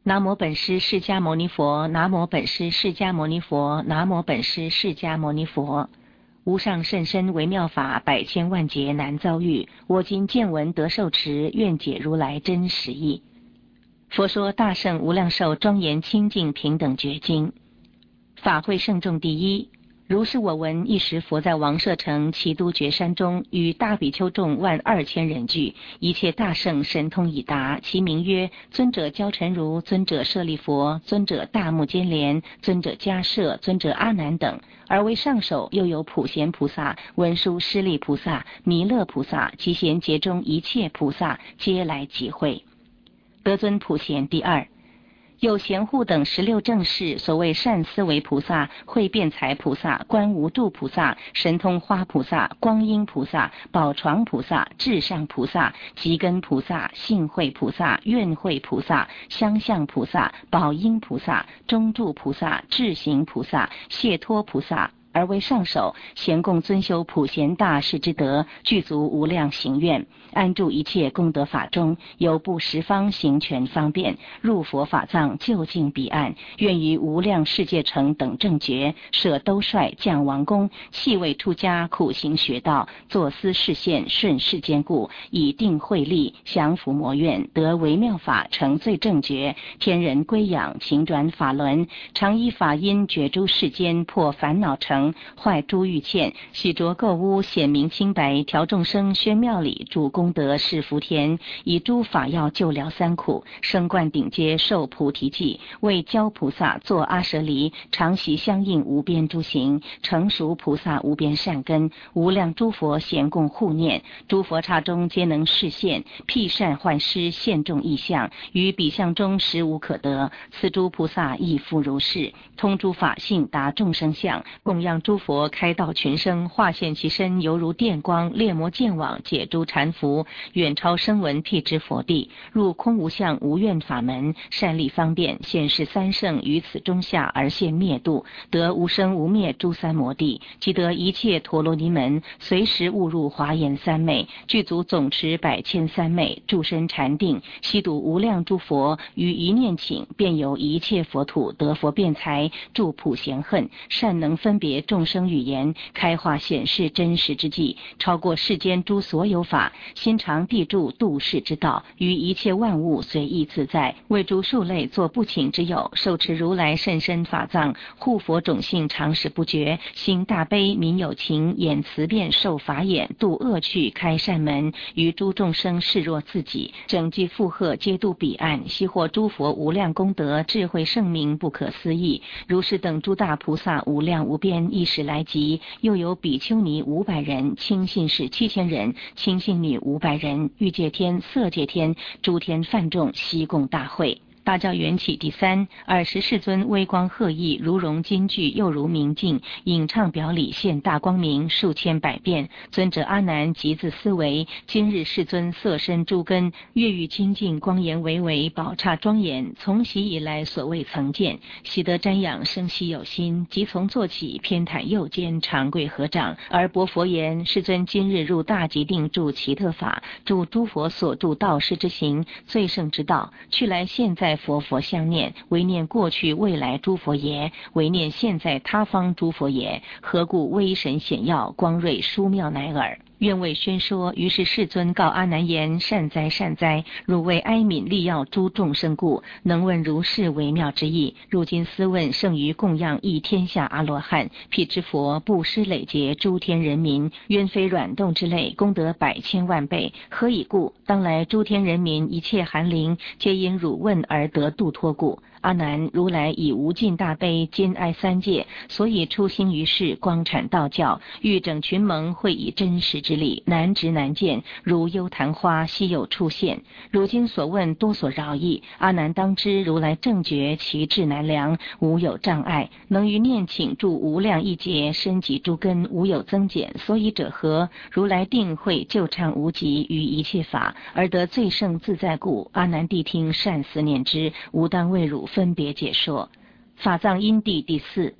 南无本师释迦牟尼佛，南无本师释迦牟尼佛，南无本师释迦牟尼佛。无上甚深微妙法，百千万劫难遭遇。我今见闻得受持，愿解如来真实义。佛说大圣无量寿庄严清净平等觉经。法会圣众第一。如是我闻，一时佛在王舍城齐都觉山中，与大比丘众12000人聚，一切大圣神通已达，其名曰尊者焦陈如、尊者舍利佛、尊者大目犍连、尊者迦摄、尊者阿难等。而为上首又有普贤菩萨、文殊师利菩萨、弥勒菩萨及贤劫中一切菩萨皆来集会。得尊普贤第二。有贤护等16正士，所谓善思维菩萨、慧辩才菩萨、观无度菩萨、神通花菩萨、光阴菩萨、宝床菩萨、至上菩萨、吉根菩萨、信慧菩萨、愿慧菩萨、相向菩萨、宝音菩萨、中住菩萨、智行菩萨、解脱菩萨。而为上首，咸共尊修普贤大士之德，具足无量行愿，安住一切功德法中，由布十方行权方便，入佛法藏就近彼岸，愿于无量世界城等正觉，舍兜率降王宫，弃位出家，苦行学道，作思示现，顺世间故，以定慧力降伏魔怨，得微妙法，成最正觉，天人归仰，勤转法轮，常依法因觉诸世间，破烦恼城，坏诸欲堑，洗濯垢污，显明清白，调众生，宣妙理，主功德，是福田，以诸法药救疗三苦，升灌顶阶，受菩提记，为教菩萨作阿舍离，常习相应无边诸行，成熟菩萨无边善根，无量诸佛咸共护念，诸佛刹中皆能示现，辟善幻施，现众异象，于彼相中实无可得，此诸菩萨亦复如是，通诸法性，达众生相，供养诸佛开道群生，化现其身犹如电光，猎魔见网，解诸缠缚，远超声闻辟支佛地，入空无相无愿法门，善利方便，显示三圣于此中下而现灭度，得无生无灭诸三摩地，即得一切陀罗尼门，随时误入华严三昧，具足总持百千三昧，住身禅定，悉睹无量诸佛，于一念请，便由一切佛土得佛辩才，住普贤恨，善能分别众生语言，开化显示真实之际，超过世间诸所有法，心常地住度世之道，于一切万物随意自在，为诸数类作不请之友，受持如来甚深法藏，护佛种性常时不绝，行大悲民有情，演慈辩受法眼，度恶趣开善门，于诸众生视若自己，整济负荷皆度彼岸，悉获诸佛无量功德，智慧圣明不可思议。如是等诸大菩萨无量无边一时来集，又有比丘尼500人，清信士7000人，清信女500人，欲界天、色界天、诸天梵众悉共大会。大教缘起第三。尔时世尊威光赫熠，如融金具，又如明镜，影唱表里，现大光明，数千百变。尊者阿难即自思维，今日世尊色身诸根，月欲清净，光颜巍巍，宝刹庄严，从昔以来所未曾见。喜得瞻仰，生希有心，即从坐起，偏袒右肩，长跪合掌，而薄佛言：世尊今日入大极定，住奇特法，住诸佛所住道师之行，最胜之道，去来现在佛相念，唯念过去未来诸佛也，唯念现在他方诸佛也，何故威神显耀，光瑞殊妙乃尔。愿为宣说。于是世尊告阿难言：善哉善哉，汝为哀悯利药诸众生故，能问如是微妙之意。如今思问，胜于供养一天下阿罗汉，辟支佛，布施累劫诸天人民，冤非软动之类，功德百千万倍。何以故？当来诸天人民一切寒灵，皆因汝问而得度脱故。阿难，如来以无尽大悲，兼爱三界，所以出心于世，光阐道教，欲整群盟，会以真实之理，难值难见，如幽昙花，稀有出现。如今所问多所饶益，阿难当知，如来正觉其智难量，无有障碍，能于念请住无量亿劫，深及诸根，无有增减。所以者何？如来定会救畅无极于一切法，而得最胜自在故。阿难谛听，善思念之，无当为汝分别解说。法藏因地第四。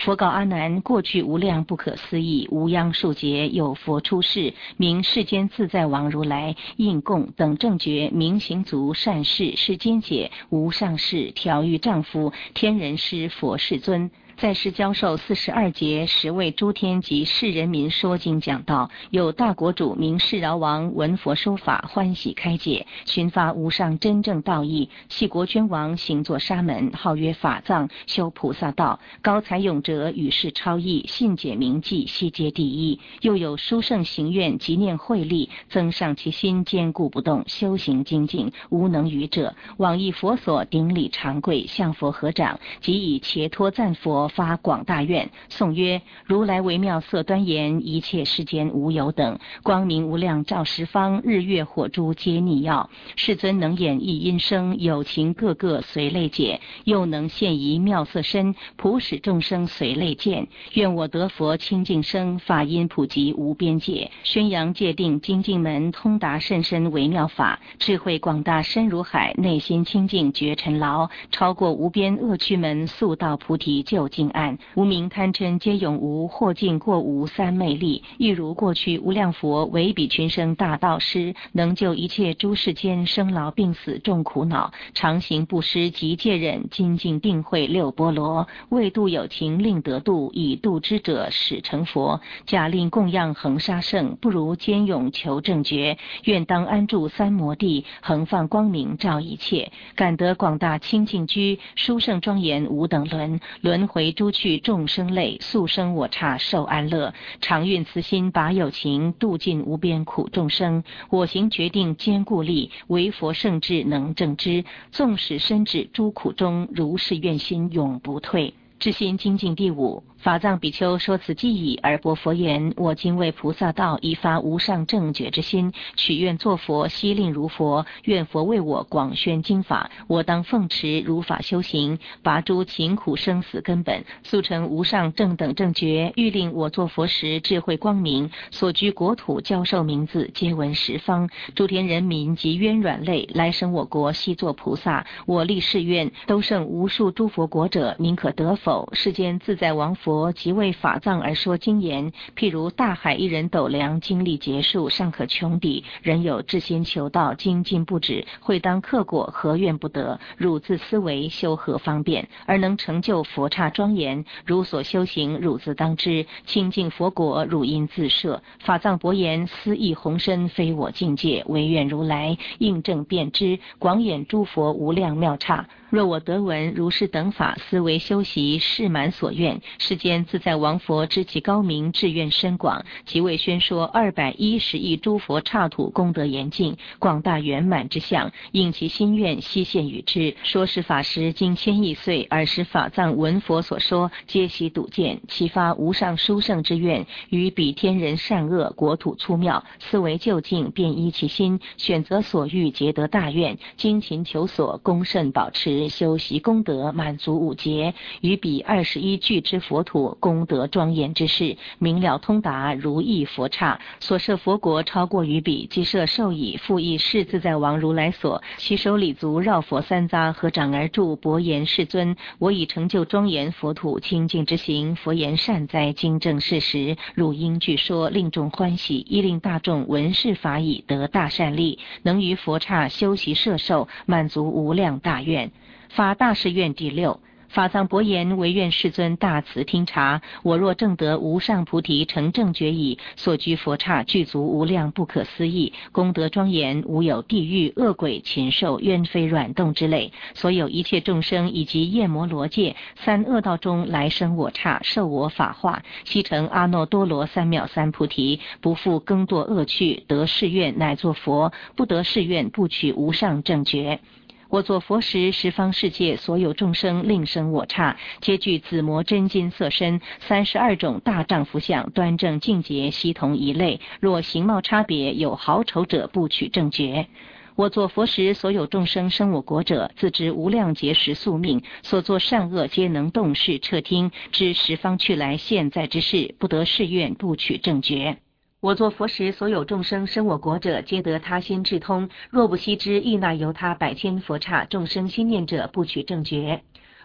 佛告阿难：过去无量不可思议，无央数劫有佛出世，名世间自在王如来，应供等正觉，明行足善事，世间解无上士，调御丈夫，天人师佛世尊。在世教授42节，10位诸天及世人民说经讲道。有大国主名世饶王，闻佛说法，欢喜开解，寻发无上真正道义。系国捐王，行作沙门，号曰法藏，修菩萨道。高才勇哲，与世超逸，信解明记，悉皆第一。又有殊胜行愿，即念慧力，增上其心，坚固不动，修行精进，无能愚者。往诣佛所，顶礼长跪，向佛合掌，即以伽托赞佛，发广大愿，颂曰：如来微妙色端严，一切世间无有等，光明无量照十方，日月火珠皆逆耀。世尊能演一音声，有情个个随类解，又能现一妙色身，普使众生随类见。愿我得佛清净身，法音普及无边界，宣扬戒定精进门，通达甚深微妙法，智慧广大深如海，内心清净觉尘劳，超过无边恶趣门，速到菩提究竟岸。无明贪嗔皆永无，或尽过无三昧力。亦如过去无量佛为彼群生大道师，能救一切诸世间生老病死众苦恼，常行布施及戒忍，精进定慧六波罗，为度有情令得度，以度之者始成佛。假令供养恒沙圣，不如坚勇求正觉。愿当安住三摩地，恒放光明照一切。感得广大清净居，殊胜庄严无等伦，轮回诸去众生类，速生我刹受安乐。常运慈心拔有情，度尽无边苦众生。我行决定坚固力，唯佛圣智能正知。纵使身至诸苦中，如是愿心永不退。至心精进第5。法藏比丘说此记已，而钵佛言：我今为菩萨道，已发无上正觉之心，许愿作佛，悉令如佛。愿佛为我广宣经法，我当奉持如法修行，拔诸勤苦生死根本，速成无上正等正觉。欲令我作佛时智慧光明，所居国土教授名字，皆闻十方。诸天人民及冤软类，来生我国悉作菩萨。我立誓愿，都胜无数诸佛国者，民可得否？世间自在王佛即为法藏而说经言，譬如大海一人斗量，精力结束，尚可穷底，人有至心求道，精进不止，会当克果，何怨不得？汝自思维，修何方便，而能成就佛刹庄严？汝所修行，汝自当知。清净佛果，汝应自摄。法藏伯言：思意宏深，非我境界，唯愿如来应正遍知，广演诸佛无量妙刹。若我得闻如是等法，思维修习，誓满所愿。世间自在王佛知其高明，志愿深广，即为宣说210亿诸佛刹土功德严尽，广大圆满之相，应其心愿，悉现与之。说是法时经千亿岁，尔时法藏闻佛所说，皆悉睹见，其发无上殊胜之愿，于彼天人善恶国土粗妙，思维究竟，便依其心，选择所欲，皆得大愿，精勤求索，恭慎保持，修习功德，满足5劫，于彼21具之佛土，功德庄严之事，明了通达，如意佛刹。所设佛国超过于彼，即设受以复亦是自在王如来所。其手礼足绕佛三匝，合掌而住，薄言：世尊，我已成就庄严佛土清净之行。佛言：善哉，经正事实，汝应具说，令众欢喜，亦令大众闻是法已，得大善利，能于佛刹修习摄受，满足无量大愿。发大誓愿第6。法藏伯言：唯愿世尊大慈听察，我若正得无上菩提成正觉已，所居佛刹具足无量不可思议，功德庄严，无有地狱恶鬼禽兽冤非软动之类。所有一切众生以及夜摩罗界3恶道中来生我刹，受我法化，悉成阿耨多罗三藐三菩提，不复更堕恶趣，得誓愿乃作佛，不得誓愿不取无上正觉。我作佛时，十方世界所有众生令生我刹，皆具紫磨真金色身，32种大丈夫相，端正净洁，悉同一类。若形貌差别，有好丑者，不取正觉。我作佛时，所有众生生我国者，自知无量劫时宿命，所作善恶皆能动视彻听，知十方去来现在之事，不得誓愿不取正觉。我作佛时，所有众生生我国者，皆得他心智通，若不悉知，亦乃由他百千佛刹众生心念者，不取正觉。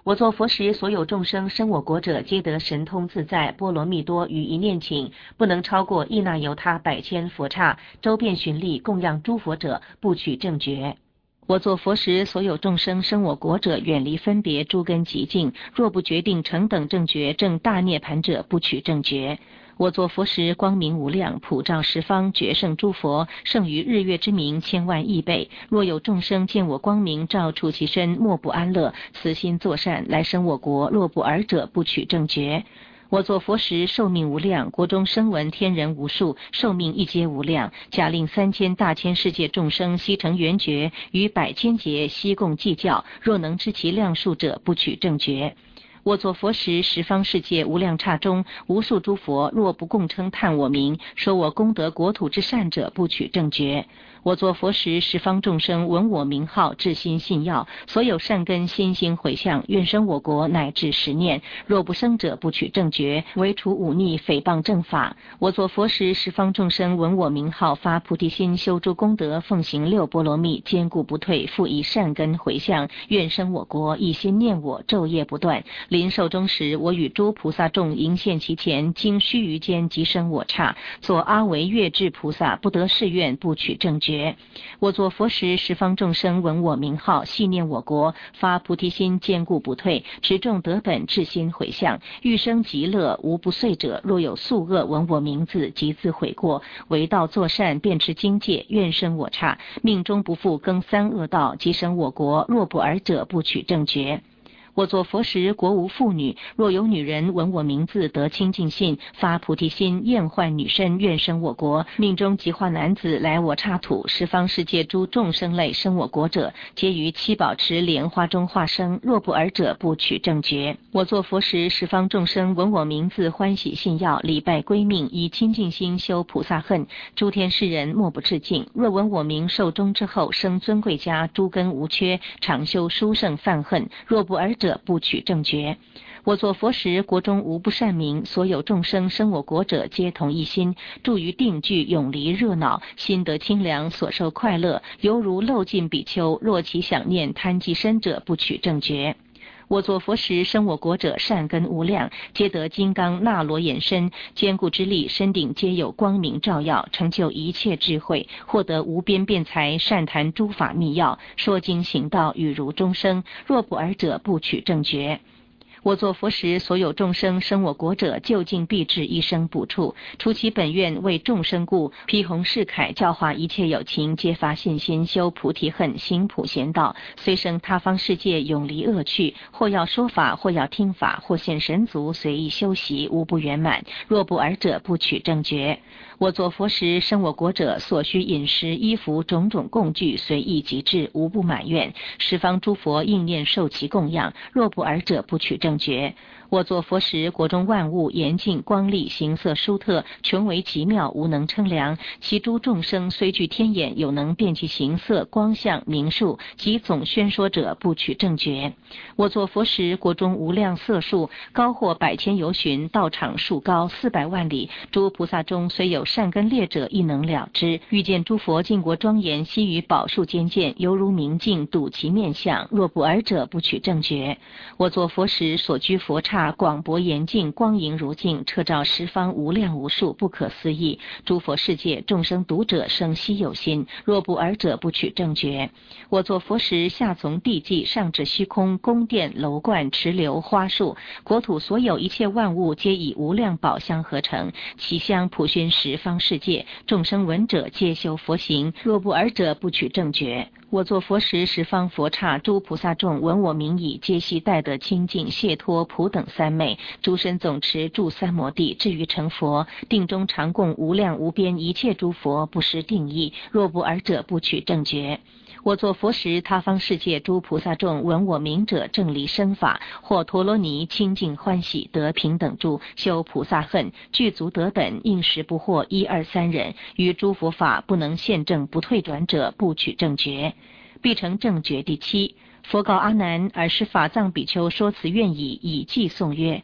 我作佛时，所有众生生我国者，皆得神通自在，波罗蜜多于一念顷，不能超过意那由他百千佛刹，周遍巡历供养诸佛者，不取正觉。我作佛时，所有众生生我国者，远离分别诸根极境，若不决定成等正觉，正大涅盘者，不取正觉。我作佛时，光明无量，普照十方，觉胜诸佛，胜于日月之明千万亿倍。若有众生见我光明照触其身，莫不安乐，慈心作善，来生我国。若不尔者，不取正觉。我作佛时，寿命无量，国中声闻天人无数，寿命亦皆无量。假令3000大千世界众生悉成圆觉，于百千劫悉共计较。若能知其量数者，不取正觉。我作佛时，十方世界无量刹中，无数诸佛若不共称叹我名，说我功德国土之善者，不取正觉。我作佛时，十方众生闻我名号，至心信要，所有善根心心回向，愿生我国乃至10念。若不生者，不取正觉，唯除忤逆诽谤正法。我作佛时，十方众生闻我名号，发菩提心，修诸功德，奉行6波罗蜜，坚固不退，复以善根回向，愿生我国，一心念我，昼夜不断。临寿终时，我与诸菩萨众迎现其前，经须臾间即生我刹，作阿惟越致菩萨，不得誓愿，不取正觉。我作佛时，十方众生闻我名号，系念我国，发菩提心，坚固不退，持众得本，至心回向，欲生极乐，无不遂者。若有宿恶闻我名字，即自悔过，为道作善，便持经戒，愿生我刹，命中不复更3恶道，即生我国。若不尔者，不取正觉。我作佛时，国无妇女，若有女人闻我名字，得清净信，发菩提心，厌患女身，愿生我国。命中即化男子来我刹土，十方世界诸众生类生我国者，皆于七宝池莲花中化生。若不尔者，不取正觉。我作佛时，十方众生闻我名字，欢喜信要，礼拜归命，以清净心修菩萨恨，诸天世人莫不致敬。若闻我名，寿终之后，生尊贵家，诸根无缺，常修殊胜犯恨。若不尔者，不取正觉。我作佛时，国中无不善名，所有众生生我国者，皆同一心，住于定聚，永离热闹，心得清凉，所受快乐，犹如漏尽比丘。若其想念贪即身者，不取正觉。我作佛时，生我国者善根无量，皆得金刚那罗延身，坚固之力，身顶皆有光明照耀，成就一切智慧，获得无边辩才，善谈诸法密要，说经行道，语如钟声。若不尔者，不取正觉。我作佛时，所有众生生我国者，究竟必至一生补处，除其本愿为众生故，披弘誓凯，教化一切有情，皆发信心，修菩提恨，行普贤道，虽生他方世界，永离恶趣，或要说法，或要听法，或现神足，随意修习，无不圆满。若不尔者，不取正觉。我作佛时，生我国者，所需饮食衣服种种供具，随意即至，无不满愿。十方诸佛应念受其供养。若不尔者，不取正觉。我作佛时，国中万物严净光丽，形色殊特，穷为奇妙，无能称量。其诸众生虽具天眼，有能辨其形色、光相、名数，及总宣说者，不取正觉。我作佛时，国中无量色数，高或百千由旬，道场数高400万里。诸菩萨中虽有善根劣者，亦能了之。遇见诸佛净国庄严，悉于宝树间见，犹如明镜，睹其面相。若不尔者，不取正觉。我作佛时，所居佛刹广博严净，光莹如镜，彻照十方无量无数，不可思议。诸佛世界众生读者，生希有心。若不尔者，不取正觉。我作佛时，下从地际，上至虚空，宫殿楼观池流花树，国土所有一切万物，皆以无量宝香合成，其香普熏十方世界，众生闻者，皆修佛行。若不尔者，不取正觉。我作佛时，十方佛刹诸菩萨众闻我名已，皆悉带得清净解脱普等三昧，诸身总持住三摩地，至于成佛。定中常供无量无边一切诸佛，不失定义。若不尔者，不取正觉。我作佛时，他方世界诸菩萨众闻我名者，正离生法，或陀罗尼清净欢喜，得平等住，修菩萨恨，具足得本，应时不惑1、2、3人，于诸佛法不能现正不退转者，不取正觉。必成正觉第7。佛告阿难：尔时法藏比丘说辞愿已，以偈颂曰：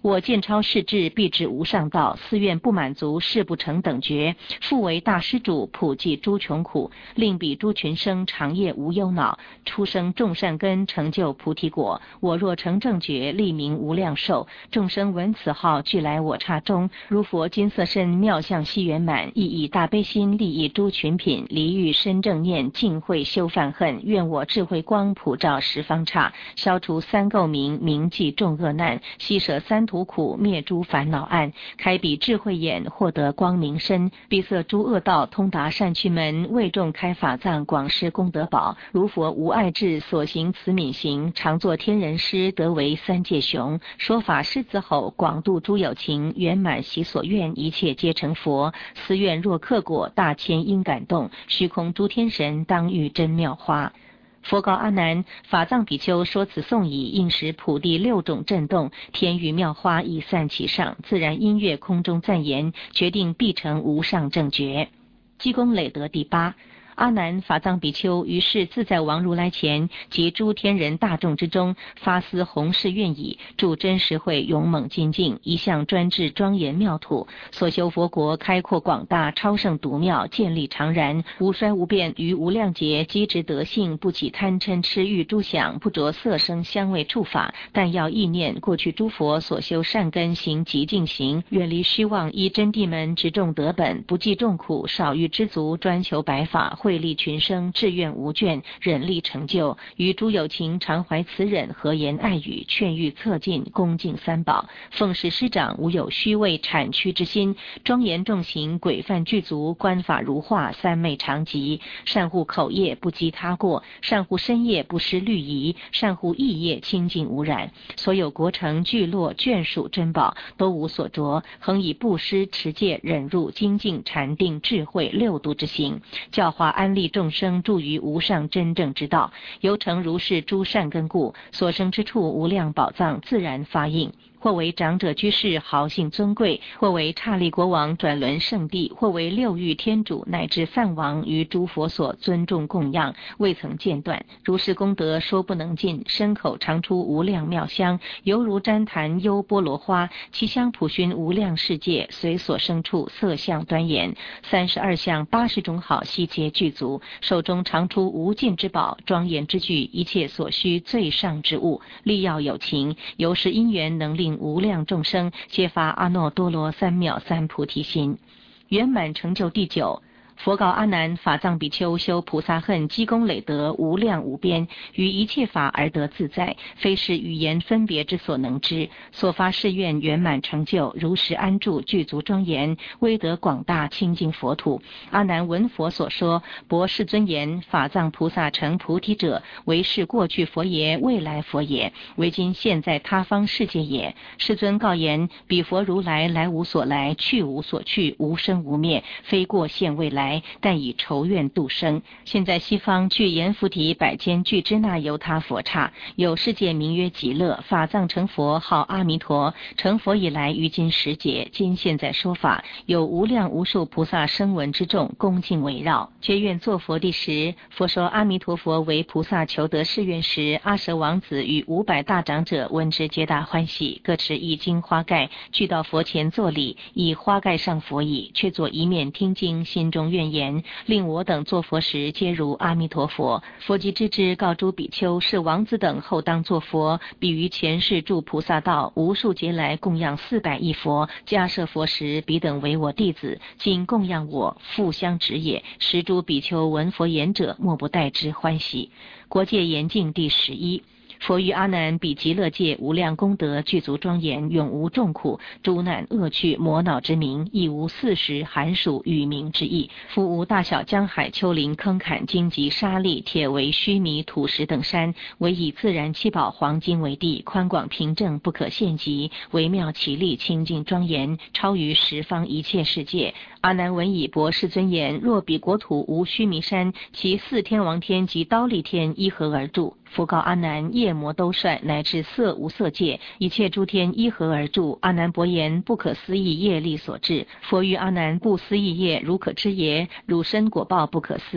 我见超世智，必至无上道。寺院不满足，誓不成等觉。复为大施主，普济诸穷苦，令彼诸群生长夜无忧恼，出生众善根，成就菩提果。我若成正觉，立名无量寿。众生闻此号，俱来我刹中。如佛金色身，妙相悉圆满，亦以大悲心利益诸群品，离欲深正念，尽慧修犯恨。愿我智慧光普照十方刹，消除三垢冥，铭记众恶难，悉舍三途苦，灭诸烦恼暗，开彼智慧眼，获得光明身，闭塞诸恶道，通达善趣门，为众开法藏，广施功德宝。如佛无碍智，所行慈悯行，常作天人师，得为三界雄。说法狮子吼，广度诸有情，圆满其所愿，一切皆成佛。思愿若克果，大千因感动，虚空诸天神当遇真妙花。佛告阿难：法藏比丘说此颂已，应使普地六种震动，天雨妙花已散其上，自然音乐空中赞言，决定必成无上正觉。积功累德第八。阿难，法藏比丘于是自在王如来前及诸天人大众之中，发思弘誓愿已，助真实会勇猛精进，一向专制庄严妙土，所修佛国开阔广大，超胜独妙，建立常然，无衰无变，于无量劫积植德性，不起贪嗔痴欲诸想，不着色声香味触法，但要意念过去诸佛所修善根，行极尽行，远离虚妄，依真谛门直众德本，不计众苦，少欲知足，专求白法，惠利群生，志愿无倦，忍力成就。于诸有情常怀慈忍，和言爱语，劝喻策进，恭敬三宝，奉事师长，无有虚伪谄曲之心，庄严重行，规范具足，观法如画，三昧常吉。善护口业，不积他过；善护身业，不失律仪；善护意业，清净无染。所有国城聚落眷属珍宝，都无所着，恒以布施、持戒、忍辱、精进、禅定、智慧六度之行，教化安利众生，助于无上真正之道。由成如是诸善根故，所生之处无量宝藏自然发应。或为长者居士，豪姓尊贵；或为刹利国王，转轮圣地；或为六欲天主，乃至梵王，于诸佛所尊重供养，未曾间断。如是功德说不能尽，身口常出无量妙香，犹如旃檀优波罗花，其香普熏无量世界，随所生处色相端严。32相80种好悉皆具足，手中常出无尽之宝，庄严之具，一切所需最上之物，利要有情，由是因缘能令无量众生皆发阿耨多罗三藐三菩提心。圆满成就第九。佛告阿难：法藏比丘修菩萨恨，积功累德，无量无边，于一切法而得自在，非是语言分别之所能知。所发誓愿圆满成就，如实安住，具足庄严，威德广大，清净佛土。阿难闻佛所说，博世尊言：法藏菩萨成菩提者，为是过去佛也，未来佛也，为今现在他方世界也。世尊告言：彼佛如来来无所来，去无所去，无生无灭，非过现未来，但以仇怨度生。现在西方具阎浮提百千俱支那由他佛刹，有世界名曰极乐，法藏成佛号阿弥陀。成佛以来，于今10劫，今现在说法，有无量无数菩萨声闻之众恭敬围绕，皆愿作佛第10。佛说阿弥陀佛为菩萨求得誓愿时，阿舍王子与500大长者闻之，皆大欢喜，各持一金花盖，俱到佛前作礼，以花盖上佛椅，却坐一面听经，心中愿言：令我等作佛时，皆如阿弥陀佛。佛即知之，告诸比丘：是王子等后当作佛，彼于前世住菩萨道，无数劫来供养400亿佛，迦设佛时，彼等为我弟子，今供养我，复相指也。十诸比丘闻佛言者，莫不待之欢喜。国界严净第11。佛于阿难彼极乐界无量功德具足庄严，永无众苦，诸难恶趣魔恼之名，亦无40寒暑雨鸣之意。复无大小江海丘陵坑坎荆棘沙砾铁围须弥土石等山，唯以自然七宝黄金为地，宽广平正，不可限极，微妙奇丽，清净庄严，超于十方一切世界。阿难闻以博世尊言：若彼国土无须弥山，其4天王天及忉利天依何而住？佛告阿难：夜魔兜率，乃至色无色界，一切诸天依何而住？阿难伯言：不可思议业力所致。佛于阿难：不思议业，如可知耶？汝身果报不可思议。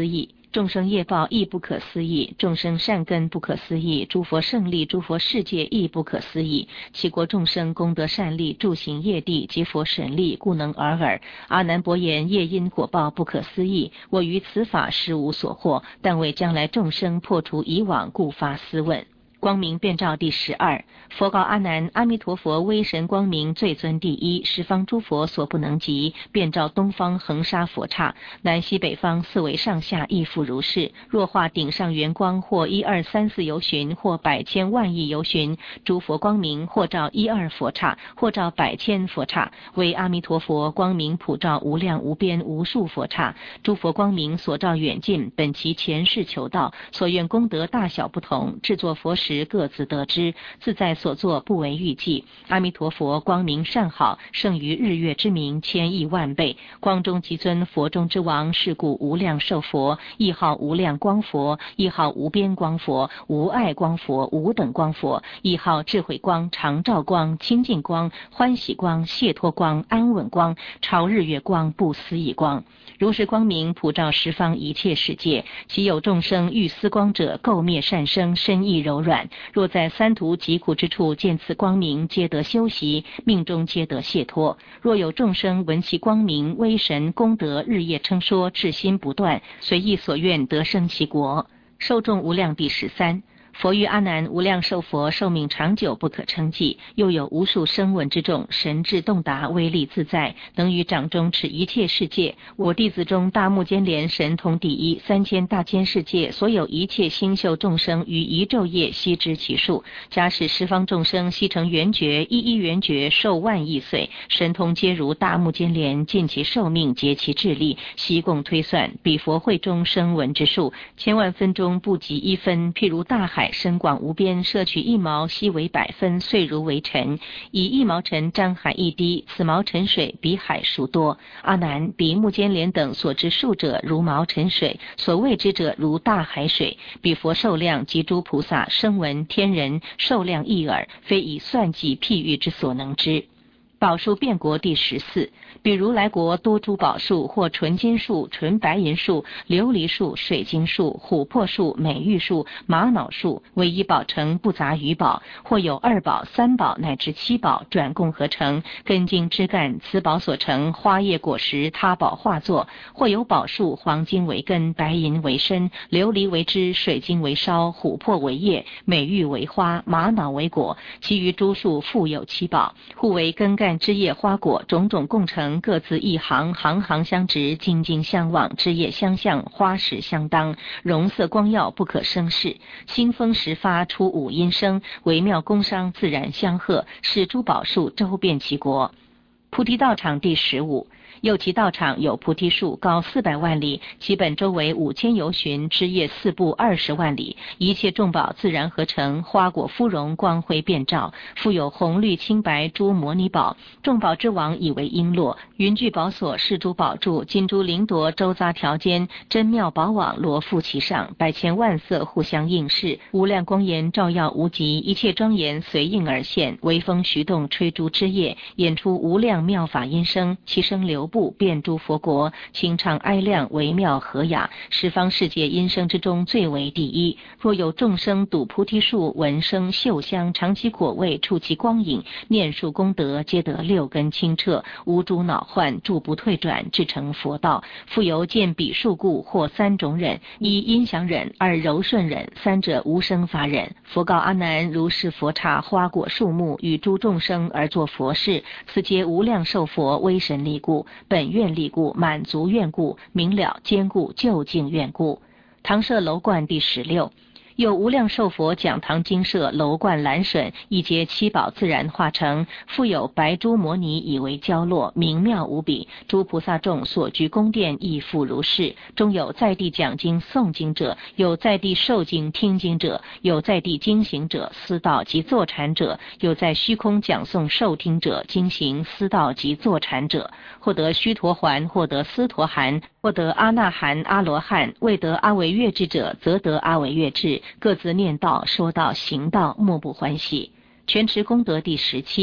众生业报亦不可思议，众生善根不可思议，诸佛胜利，诸佛世界亦不可思议。其国众生功德善利，住行业地及佛神力，故能尔尔。阿难伯言：业因果报不可思议，我于此法实无所获，但为将来众生破除以往，故发思问。光明遍照第12，佛告阿难：阿弥陀佛威神光明最尊第一，十方诸佛所不能及，遍照东方恒沙佛刹，南西北方四维上下亦复如是。若化顶上圆光，或1、2、3、4由旬，或百千万亿由旬，诸佛光明或照1、2佛刹，或照百千佛刹，为阿弥陀佛光明普照无量无边无数佛刹。诸佛光明所照远近，本其前世求道，所愿功德大小不同，制作佛时各自得知，自在所作不为预计。阿弥陀佛光明甚好，胜于日月之明千亿万倍。光中极尊，佛中之王，是故无量寿佛，亦号无量光佛，亦号无边光佛，无碍光佛，无等光佛，亦号智慧光、常照光、清净光、欢喜光、解脱光、安稳光、超日月光、不思议光。如是光明普照十方一切世界，其有众生欲思光者，垢灭善生，身意柔软。若在三途疾苦之处见此光明，皆得修习，命中皆得解脱。若有众生闻其光明威神功德日夜称说，至心不断，随意所愿得生其国。受众无量第13。佛于阿难：无量寿佛寿命长久不可称计，又有无数声闻之众，神智洞达，威力自在，能于掌中持一切世界。我弟子中大目犍连神通第一，3000大千世界所有一切星宿众生于一昼夜悉知其数。假使十方众生悉成圆觉，一一圆觉寿万亿岁，神通皆如大目犍连，尽其寿命，竭其智力，悉共推算，彼佛会中声闻之数，千万分中不及1分。譬如大海深广无边，摄取1毛，悉为100分，遂如为尘。以1毛尘沾海一滴，此毛尘水比海孰多？阿难，彼目犍连等所知数者如毛尘水，所谓之者如大海水。彼佛寿量及诸菩萨声闻天人寿量一耳，非以算计譬喻之所能知。宝树遍国第14。比如来国多珠宝树，或纯金树、纯白银树、琉璃树、水晶树、琥珀树、美玉树、玛瑙树，唯一宝成，不杂余宝，或有2宝、3宝乃至7宝，转共合成，根茎枝干，此宝所成，花叶果实，他宝化作。或有宝树，黄金为根，白银为身，琉璃为枝，水晶为梢，琥珀为叶，美玉为花，玛瑙为果，其余诸树复有7宝，互为根干枝叶花果，种种共成，各自一行，行行相直，茎茎相望，枝叶相向，花实相当，容色光耀，不可生视。新风时发，出五音声，微妙工商，自然相和，使诸宝树周遍其国。菩提道场第15。又其道场有菩提树，高400万里，其本周围5000由旬，枝叶4部20万里，一切众宝自然合成，花果芙蓉，光辉遍照，复有红绿青白诸摩尼宝，众宝之王以为璎珞，云具宝所，饰珠宝柱，金珠灵铎，周匝条间，珍妙宝网罗覆其上，百千万色互相映饰，无量光颜照耀无极，一切庄严随应而现，微风徐动，吹珠枝叶，演出无量妙法音声，其声流布遍诸佛国，清唱哀亮，微妙和雅，十方世界音声之中最为第一。若有众生睹菩提树，闻声嗅香，尝其果味，触其光影，念数功德，皆得6根清澈，无诸恼患，住不退转，至成佛道。复有见彼树故，或3种忍：一音响忍，二柔顺忍，三者无生法忍。佛告阿难：如是佛刹花果树木，与诸众生而作佛事，此皆无量寿佛威神力故，本愿力故，满足愿故，明了坚固究竟愿故。唐舍楼观第16。有无量寿佛讲堂精舍，楼观栏笋，一皆7宝自然化成，复有白珠摩尼以为交落，明妙无比。诸菩萨众所居宫殿亦复如是。中有在地讲经诵经者，有在地受经听经者，有在地经行者，思道及坐禅者，有在虚空讲诵受听者，经行思道及坐禅者，或得须陀洹，或得斯陀含，或得阿那含、阿罗汉，未得阿惟越致者，则得阿惟越致，各自念道、说道、行道，莫不欢喜。全持功德第17。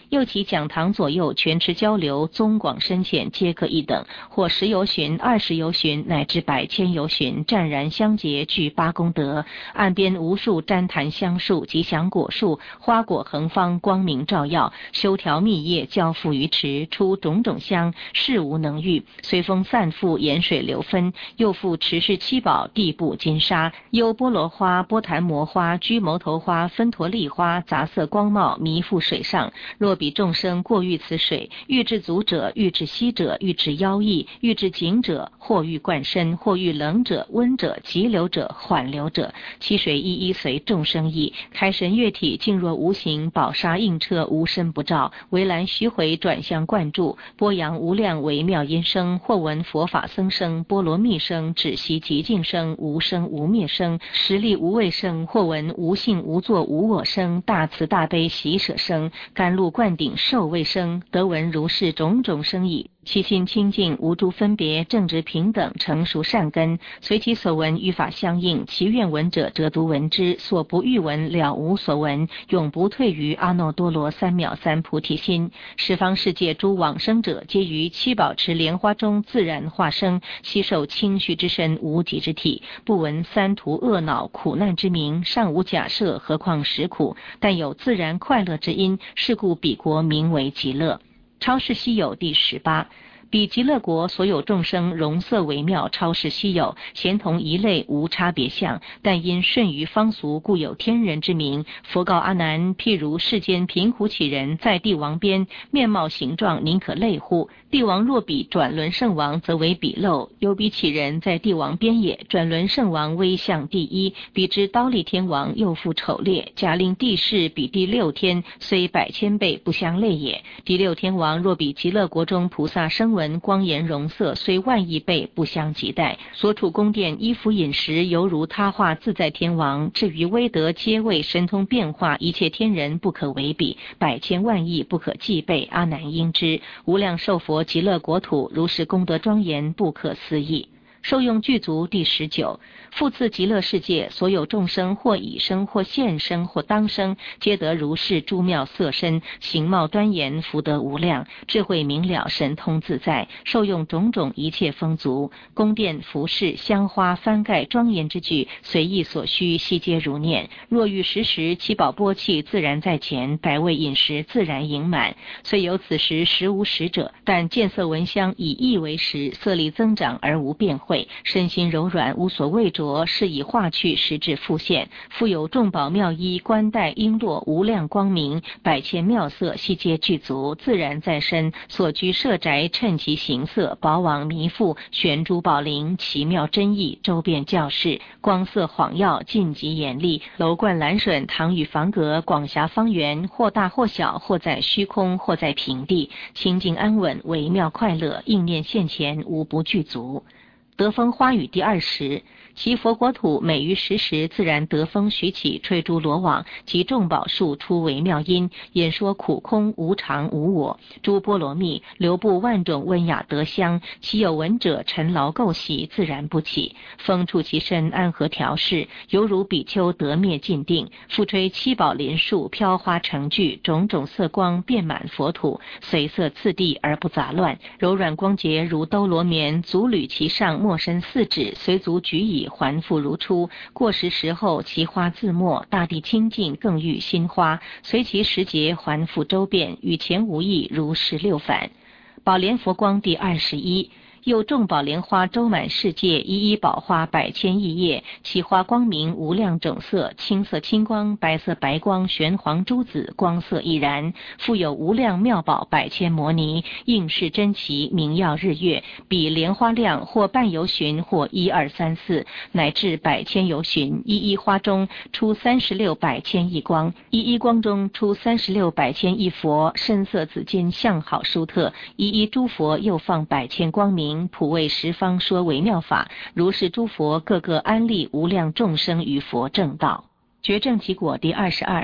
又其讲堂左右全池交流，宗广深浅皆各一等，或10由旬、20由旬，乃至100千由旬，湛然相结，具8功德。岸边无数旃檀香树、吉祥果树，花果横芳，光明照耀，修条密叶，交付于池，出种种香，事无能御。随风散复，沿水流分。又复池室七宝，地布金沙，幽波罗花、波檀摩花、居牟头花、分陀利花，杂色光茂，弥覆水上。若彼众生过遇此水，欲至足者，欲至膝者，欲至腰翼，欲至颈者，或欲灌身，或欲冷者、温者、急流者、缓流者，其水一一随众生意。开神悦体，静若无形，宝沙映彻，无身不照。围栏须回，转向灌注，波扬无量微妙音声，或闻佛法僧声，波罗蜜声，止息极静声，无生无灭声，实力无畏声，或闻无性无作无我声，大慈大悲喜舍声，甘露灌顶受味声，得闻如是种种声已。其心清净，无诸分别，正直平等，成熟善根，随其所闻与法相应，其愿闻者则独闻之，所不欲闻了无所闻，永不退于阿耨多罗三藐三菩提心。十方世界诸往生者，皆于七宝池莲花中自然化生，悉受清虚之身，无极之体，不闻三途恶恼苦难之名，尚无假设，何况实苦，但有自然快乐之因，是故彼国名为极乐。超世稀有第18。彼极乐国所有众生容色微妙，超世稀有，咸同一类，无差别相，但因顺于方俗，故有天人之名。佛告阿难：譬如世间贫苦乞人，在帝王边，面貌形状，宁可类乎？帝王若比转轮圣王，则为比漏。有彼乞人在帝王边也，转轮圣王威相第一，比之刀立天王又复丑劣。假令帝释比第6天，虽100千倍不相类也。第6天王若比极乐国中菩萨声闻光颜容色，虽万亿倍不相及待。所处宫殿衣服饮食，犹如他化自在天王。至于威德皆为神通变化，一切天人不可为比，100千万亿不可计备。阿难应知，无量寿佛极乐国土，如是功德庄严，不可思议。受用具足第19。复次极乐世界所有众生，或已生，或现生，或当生，皆得如是诸妙色身，形貌端严，福德无量，智慧明了，神通自在，受用种种一切丰足。宫殿服饰香花幡盖庄严之具，随意所需，悉皆如念。若欲食时，七宝钵器自然在前，百味饮食自然盈满。虽有此时食无食者，但见色闻香以意为食，色力增长而无变会，身心柔软，无所畏着，是以化去，实质复现。复有众宝妙衣，冠带璎珞，无量光明，100千妙色，悉皆具足，自然在身。所居舍宅，趁其形色，宝网弥覆，悬珠宝铃，奇妙真意，周遍教室，光色晃耀，尽极严厉。楼观栏楯，堂宇房阁，广狭方圆，或大或小，或在虚空，或在平地，清净安稳，微妙快乐，应念现前，无不具足。得风花雨第20。其佛国土每于时自然得风徐起，吹诸罗网，及众宝树出微妙音，演说苦空无常无我。诸波罗蜜流布万种温雅德香，其有闻者尘劳垢习，自然不起。风触其身，安和调适，犹如比丘得灭尽定。复吹七宝林树，飘花成聚，种种色光遍满佛土，随色次第而不杂乱，柔软光洁如兜罗棉，足履其上，没身4指，随足举以还复如初。过时后，其花自没，大地清净，更育新花，随其时节还复周遍，与前无异，如16返。宝莲佛光第21。又众宝莲花周满世界，一一宝花100千亿叶，其花光明无量种色，青色青光，白色白光，玄黄珠子，光色亦然。复有无量妙宝100千摩尼，应是珍奇，明耀日月。比莲花量，或半由旬，或1、2、3、4，乃至100千由旬。一一花中出36百千亿光，一一光中出36百千亿佛，深色紫金，相好殊特。一一诸佛又放100千光明，普为十方说微妙法，如是诸佛个个安立无量众生于佛正道。觉正其果第22。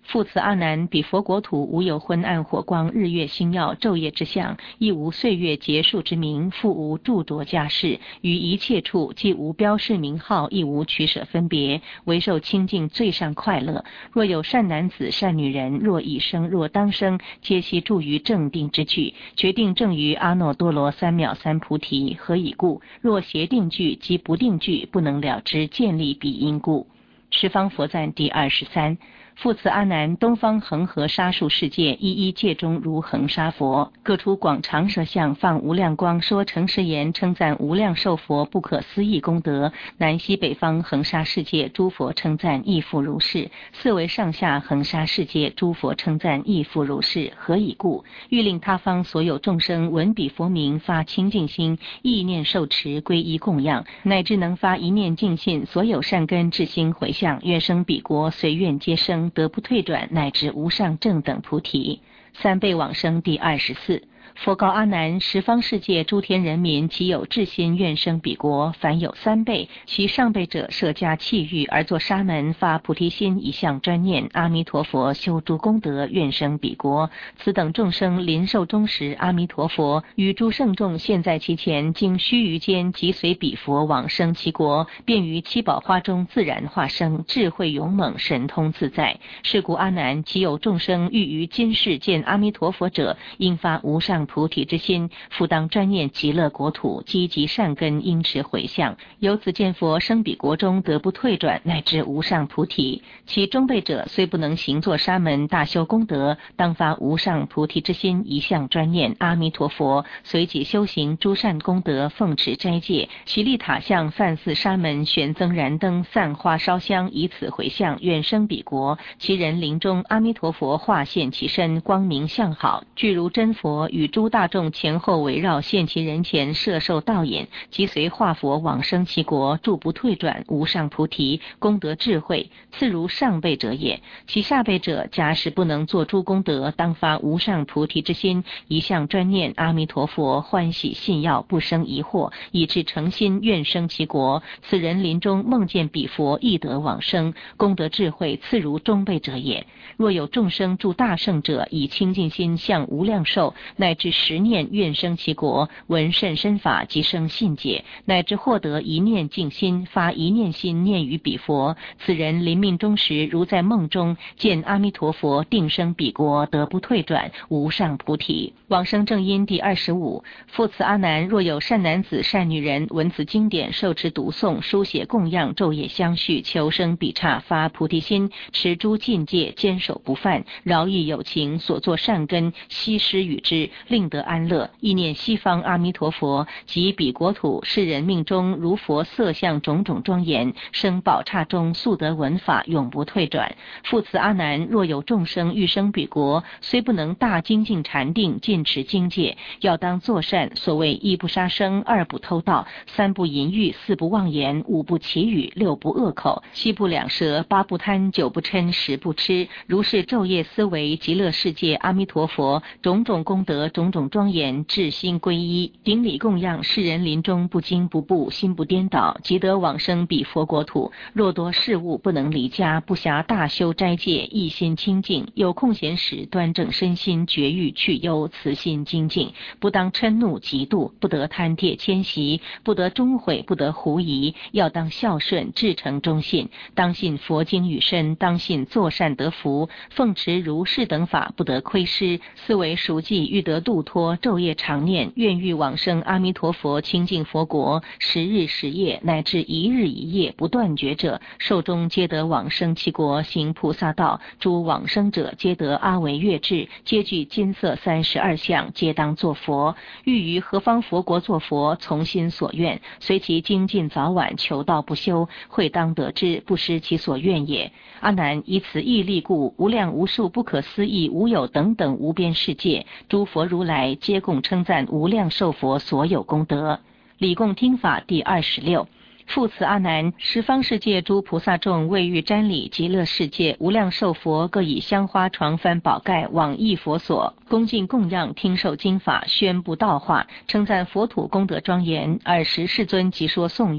复此阿难，彼佛国土无有昏暗火光、日月星耀、昼夜之相，亦无岁月结束之名，复无著着家事，于一切处既无标示名号，亦无取舍分别，唯受清净最上快乐。若有善男子、善女人，若已生，若当生，皆悉住于正定之具，决定正于阿耨多罗三藐三菩提。何以故？若邪定具及不定具，不能了知建立彼因故。十方佛赞第23。复此阿难，东方恒河沙数世界，一一界中如恒沙佛，各出广长舌相，放无量光，说诚实言，称赞无量寿佛不可思议功德。南西北方恒沙世界，诸佛称赞亦复如是。四维上下恒沙世界，诸佛称赞亦复如是。何以故？欲令他方所有众生闻彼佛名，发清净心，意念受持，皈依供养，乃至能发一念净信，所有善根至心回向，愿生彼国，随愿皆生，得不退转，乃至无上正等菩提。三倍往生第24。佛告阿难：十方世界诸天人民，其有至心愿生彼国，凡有3辈，其上辈者设家器欲，而作沙门，发菩提心，一向专念阿弥陀佛，修诸功德，愿生彼国。此等众生临寿终时，阿弥陀佛与诸圣众现在其前，经须臾间，即随彼佛往生其国，便于七宝花中自然化生，智慧勇猛，神通自在。是故阿难，其有众生欲于今世见阿弥陀佛者，应发无上菩提之心，复当专念极乐国土，积极善根，应持回向，由此见佛生彼国中，得不退转，乃至无上菩提。其中辈者虽不能行作沙门，大修功德，当发无上菩提之心，一向专念阿弥陀佛，随己修行诸善功德，奉持斋戒，习立塔像，梵寺沙门，悬增燃灯，散花烧香，以此回向，愿生彼国。其人临终，阿弥陀佛化现其身，光明相好，具如真佛，与诸大众前后围绕，现其人前，摄受道引，即随化佛往生其国，住不退转，无上菩提，功德智慧，次如上辈者也。其下辈者，假使不能作诸功德，当发无上菩提之心，一向专念阿弥陀佛，欢喜信要，不生疑惑，以至诚心愿生其国。此人临终梦见彼佛，亦得往生，功德智慧，次如中辈者也。若有众生助大圣者，以清净心向无量寿，乃至10念愿生其国，闻甚深法，即生信解，乃至获得一念净心，发一念心念于彼佛。此人临命终时，如在梦中见阿弥陀佛，定生彼国，得不退转，无上菩提。往生正因第25。复此阿难，若有善男子、善女人，闻此经典，受持读诵，书写供养，昼夜相续，求生彼刹，发菩提心，持诸禁戒，坚守不犯，饶益有情，所作善根，悉施与之，令得安乐。意念西方阿弥陀佛，及彼国土，世人命中如佛色相种种庄严，生宝刹中，速得闻法，永不退转。复此阿难，若有众生欲生彼国，虽不能大精进禅定，尽持经戒，要当作善。所谓一不杀生，二不偷盗，三不淫欲，四不妄言，五不绮语，六不恶口，七不两舌，八不贪，九不嗔，十不痴。如是昼夜思维极乐世界阿弥陀佛种种功德，种种庄严，至心皈依，顶礼供养，世人临终不惊不怖，心不颠倒，即得往生彼佛国土。若多事物不能离家，不暇大修斋戒，一心清净，有空闲时端正身心，绝欲去忧，慈心精进，不当嗔怒嫉妒，不得贪帖迁徙，不得终悔，不得狐疑，要当孝顺，至诚忠信，当信佛经语身，当信作善得福，奉持如是等法，不得亏失。思维熟记，欲得度脱，昼夜常念，愿欲往生阿弥陀佛清净佛国，10日10夜乃至1日1夜不断绝者，寿终皆得往生其国，行菩萨道。诸往生者皆得阿惟越智，皆具金色32相，皆当作佛。欲于何方佛国作佛，从心所愿，随其精进早晚，求道不休，会当得之，不失其所愿也。阿难，以此义力故，无量无数不可思议无有等等无边世界，诸佛如来皆共称赞无量寿佛所有功德。礼供听法第26。复此阿难，十方世界诸菩萨众为欲瞻礼极乐世界无量寿佛，各以香花床幡宝盖往诣佛所，恭敬供养，听受经法，宣布道化，称赞佛土功德庄严。尔时世尊即说颂曰：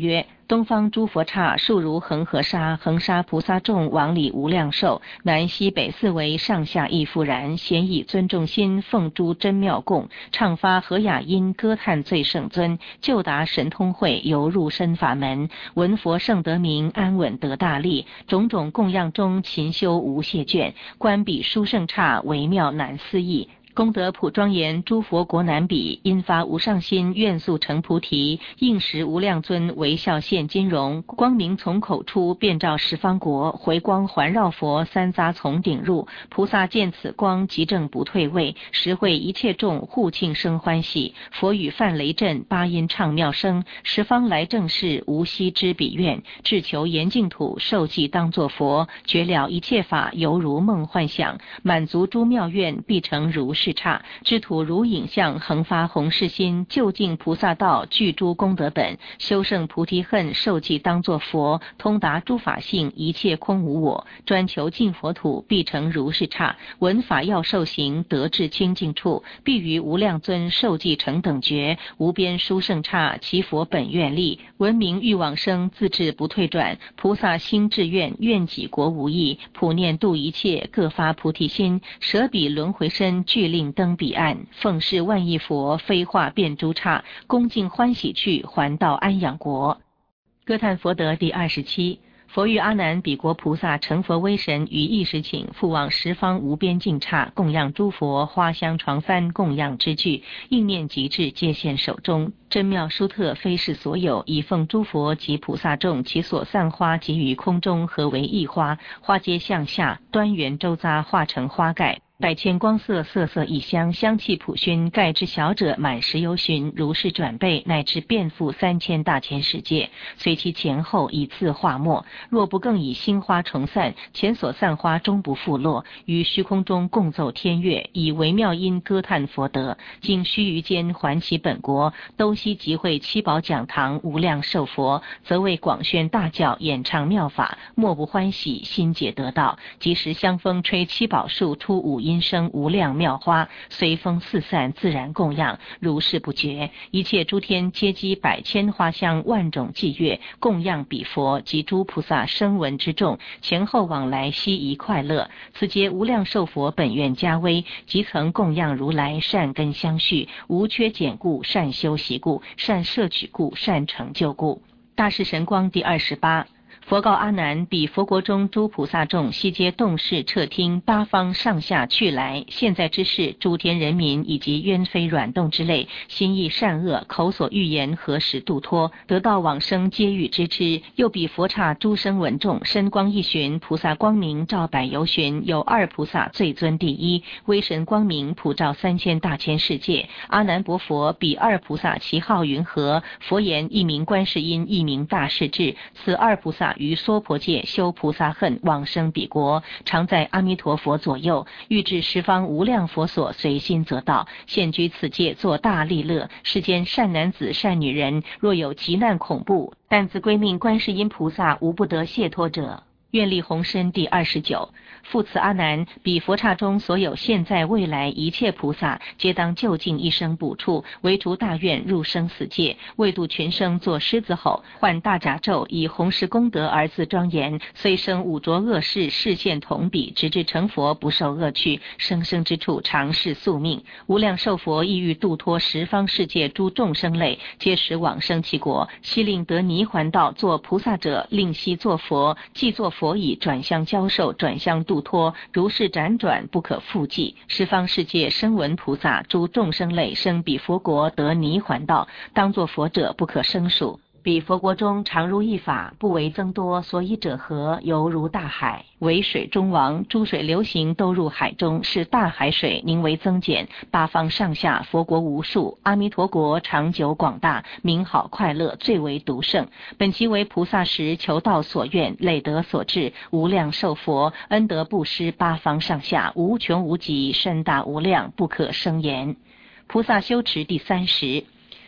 东方诸佛刹数如恒河沙，恒沙菩萨众往里无量寿，南西北四围上下亦复然。咸以尊重心，奉诸真妙供，唱发和雅音，歌叹最圣尊，就达神通会，游入深法门，闻佛圣得名，安稳得大利。种种供养中，勤修无懈倦，观彼殊胜刹，微妙难思议。功德普庄严，诸佛国难比。因发无上心，愿速成菩提。应时无量尊，微笑现金容。光明从口出，遍照十方国。回光环绕佛，三匝从顶入。菩萨见此光，即正不退位。实会一切众，互庆生欢喜。佛语梵雷震，八音唱妙声。十方来正士，无悉知彼愿。至求严净土，受记当作佛。觉了一切法，犹如梦幻想。满足诸妙愿，必成如是刹。知土如影像，恒发弘誓心。究竟菩萨道，具诸功德本。修胜菩提恨，受记当作佛。通达诸法性，一切空无我。专求净佛土，必成如是刹。闻法要受行，得至清净处。必于无量尊，受记成等觉。无边殊胜刹，其佛本愿力。闻名欲往生，自至不退转。菩萨心志愿，愿己国无益。普念度一切，各发菩提心。舍彼轮回身，具令登彼岸。奉事万亿佛，飞化遍诸刹。恭敬欢喜去，还到安养国。歌叹佛德第27。佛欲阿难彼国菩萨成佛威神于一时请，复往十方无边净刹，供养诸佛，花香床幡供养之具，应念极致，皆现手中。真妙殊特，非是所有，以奉诸佛及菩萨众，其所散花及于空中，合为一花，花皆向下，端圆周匝，化成花盖。百千光色，色色异香，香气普熏，盖之小者满10由旬，如是转倍，乃至遍覆3000大千世界，随其前后以自化没。若不更以心花重散，前所散花终不复落，于虚空中共奏天乐，以微妙音歌叹佛德。经须臾间还其本国，都悉集会七宝讲堂，无量寿佛，则为广宣大教，演唱妙法，莫不欢喜，心解得道。即时香风吹七宝树，出五音声无量妙花，随风四散，自然供养，如是不绝。一切诸天皆积百千花香，万种伎乐，供养彼佛及诸菩萨声闻之众，前后往来悉宜快乐。此皆无量寿佛本愿加威，即曾供养如来，善根相续，无缺减故，善修习故，善摄取故，善成就故。大士神光第28。佛告阿难：彼佛国中诸菩萨众，悉皆动视彻听，八方上下去来。现在之事，诸天人民以及冤非软动之类，心意善恶，口所欲言，何时度脱？得道往生，皆欲知之。又彼佛刹诸声闻众，身光一旬，菩萨光明照百由旬。有2菩萨最尊第一，威神光明普照3000大千世界。阿难薄佛，彼2菩萨其号云何？佛言：一名观世音，一名大势至。此2菩萨于娑婆界修菩萨恨，往生彼国，常在阿弥陀佛左右，欲至十方无量佛所，随心则到。现居此界，作大利乐。世间善男子善女人，若有急难恐怖，但自归命观世音菩萨，无不得解脱者。愿力宏深第29。复此阿难，彼佛刹中所有现在未来一切菩萨，皆当就近一生补处，唯除大愿入生死界，为度群生作狮子吼，唤大甲咒，以弘誓功德而自庄严。虽生五浊恶世，视现同彼，直至成佛，不受恶趣，生生之处常是宿命。无量寿佛亦欲度脱十方世界诸众生类，皆使往生其国，悉令得泥还道，作菩萨者，令悉作佛，既作佛已，转相教授，转相度脱，如是辗转，不可复计。十方世界声闻菩萨诸众生类，生彼佛国，得泥还道，当作佛者，不可胜数。彼佛国中常如一法，不为增多，所以者何？犹如大海，为水中王，诸水流行，都入海中，是大海水，宁为增减。八方上下佛国无数，阿弥陀国长久广大，名好快乐，最为独胜。本即为菩萨时求道所愿，累德所致，无量寿佛，恩德布施八方上下，无穷无极，深大无量，不可生言。菩萨修持第30。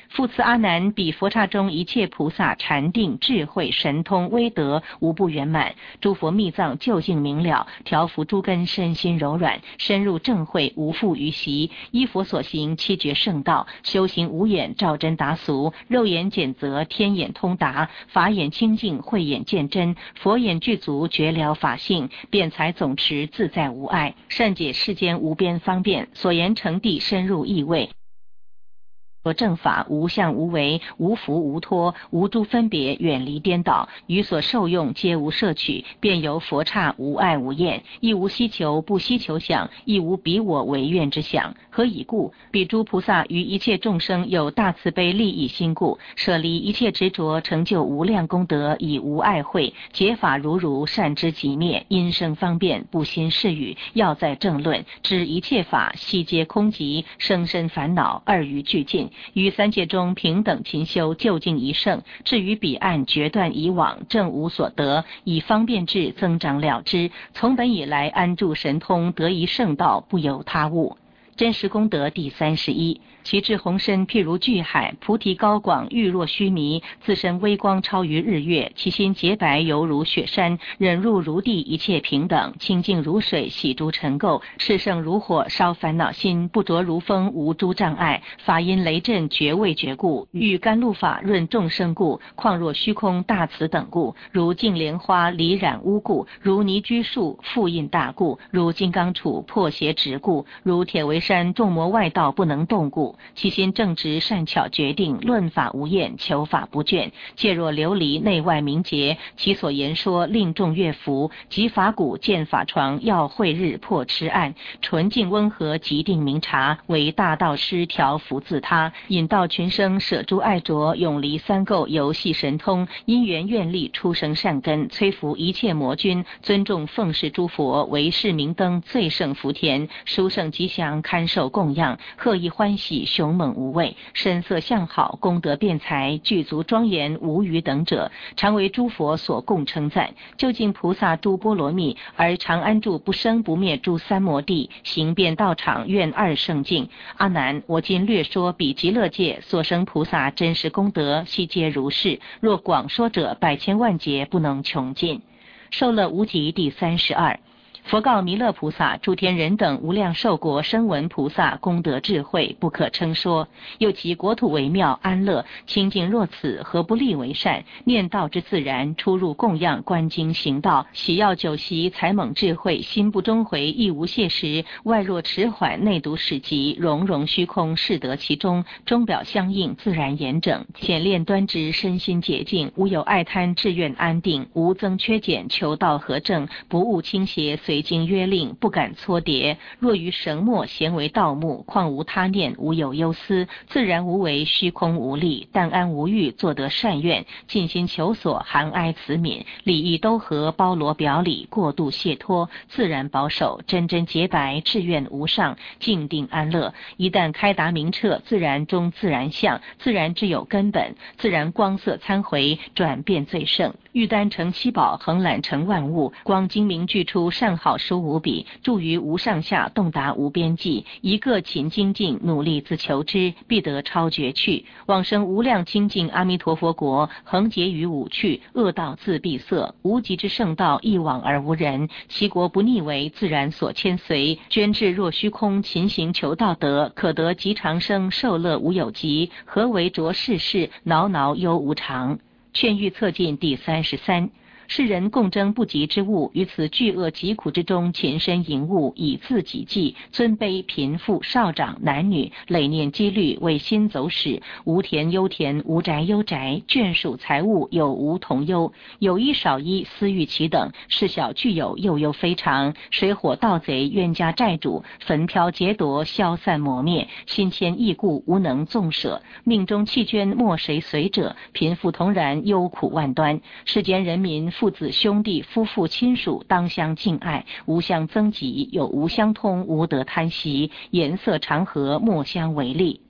复次阿难，彼佛刹中一切菩萨禅定智慧神通威德无不圆满，诸佛密藏究竟明了，调伏诸根身心柔软，深入正慧无复于习，依佛所行七觉圣道，修行无眼照真达俗，肉眼检则天眼通达，法眼清净慧眼见真，佛眼具足觉了法性，辩才总持自在无碍，善解世间无边方便，所言成地深入意味。正法无相无为，无福无脱，无诸分别，远离颠倒，于所受用皆无摄取，便由佛刹无爱无厌，亦无希求不希求想，亦无彼我为愿之想。何以故？彼诸菩萨于一切众生有大慈悲利益心故，舍离一切执着，成就无量功德，以无爱慧，解法如善知即灭，因生方便，不心是语，要在正论，知一切法悉皆空寂，生身烦恼二于俱尽，于三界中平等勤修，究竟一圣。至于彼岸决断以往，正无所得，以方便智增长了之。从本以来安住神通，得一圣道，不由他物。真实功德第31，其智宏深譬如巨海，菩提高广玉若须弥，自身微光超于日月，其心洁白犹如雪山，忍入如地，一切平等，清净如水，洗诸尘垢，炽盛如火，烧烦恼心，不着如风，无诸障碍，法音雷震，觉味觉故，欲甘露法润众生故，况若虚空大慈等故，如净莲花离染污故，如泥居树复印大故，如金刚杵破邪执故，如铁围山众魔外道不能动故，其心正直善巧决定，论法无厌，求法不倦，戒若琉璃内外明洁，其所言说令众悦服，即法鼓见法床，要慧日破痴暗，纯净温和极定明察，为大道师调伏自他，引导群生舍诸爱着，永离三垢，游戏神通，因缘愿力出生善根，摧伏一切魔君，尊重奉事诸佛，为是明灯最胜福田，殊胜吉祥堪受供养，贺意欢喜雄猛无畏，身色相好，功德辩才，具足庄严无余等者，常为诸佛所共称赞。究竟菩萨诸波罗蜜，而常安住不生不灭诸三摩地，行遍道场，愿二圣境。阿难，我今略说彼极乐界所生菩萨真实功德，悉皆如是。若广说者，百千万劫不能穷尽。受乐无极第32。佛告弥勒菩萨：诸天人等无量寿国声闻菩萨功德智慧不可称说，又其国土为妙安乐清净若此，何不立为善？念道之自然，出入供养观经行道，喜要酒席才猛智慧，心不终回亦无懈时，外若迟缓内读史籍，融融虚空适得其中，钟表相应自然严整，显练端直身心洁净，无有爱贪志愿安定，无增缺减求道合正，不误倾斜随经约令，不敢搓叠。若于绳墨咸为盗墓，况无他念，无有忧思，自然无为，虚空无力，但安无欲，做得善愿，尽心求所，含哀慈悯，礼义都合，包罗表里，过度解脱，自然保守，真真洁白，志愿无上，静定安乐。一旦开达明彻，自然中自然相，自然之有根本，自然光色参回，转变最胜。玉丹成七宝，横览成万物，光精明具出，善好书无比，著于无上下，洞达无边际。一个勤精进，努力自求之，必得超绝去，往生无量清净阿弥陀佛国，横结于五趣，恶道自闭塞，无极之圣道，一往而无人。其国不逆为，自然所牵随，捐至若虚空，勤行求道德，可得极长生，受乐无有极。何为着世事，挠挠忧无常？劝喻策进第33。世人共争不及之物，于此巨恶疾苦之中，勤身营务，以自己计，尊卑贫富少长男女，累念积虑，为心走使，无田忧田，无宅忧宅，眷属财物有无同忧，有一少一，私欲其等，事小具有，又忧非常，水火盗贼，冤家债主，焚飘劫夺，消散磨灭，心牵意故，无能纵舍，命中弃捐，莫谁随者，贫富同然，忧苦万端。世间人民父子兄弟夫妇亲属当相敬爱，无相增己，有无相通，无得贪习，颜色常和，莫相为利。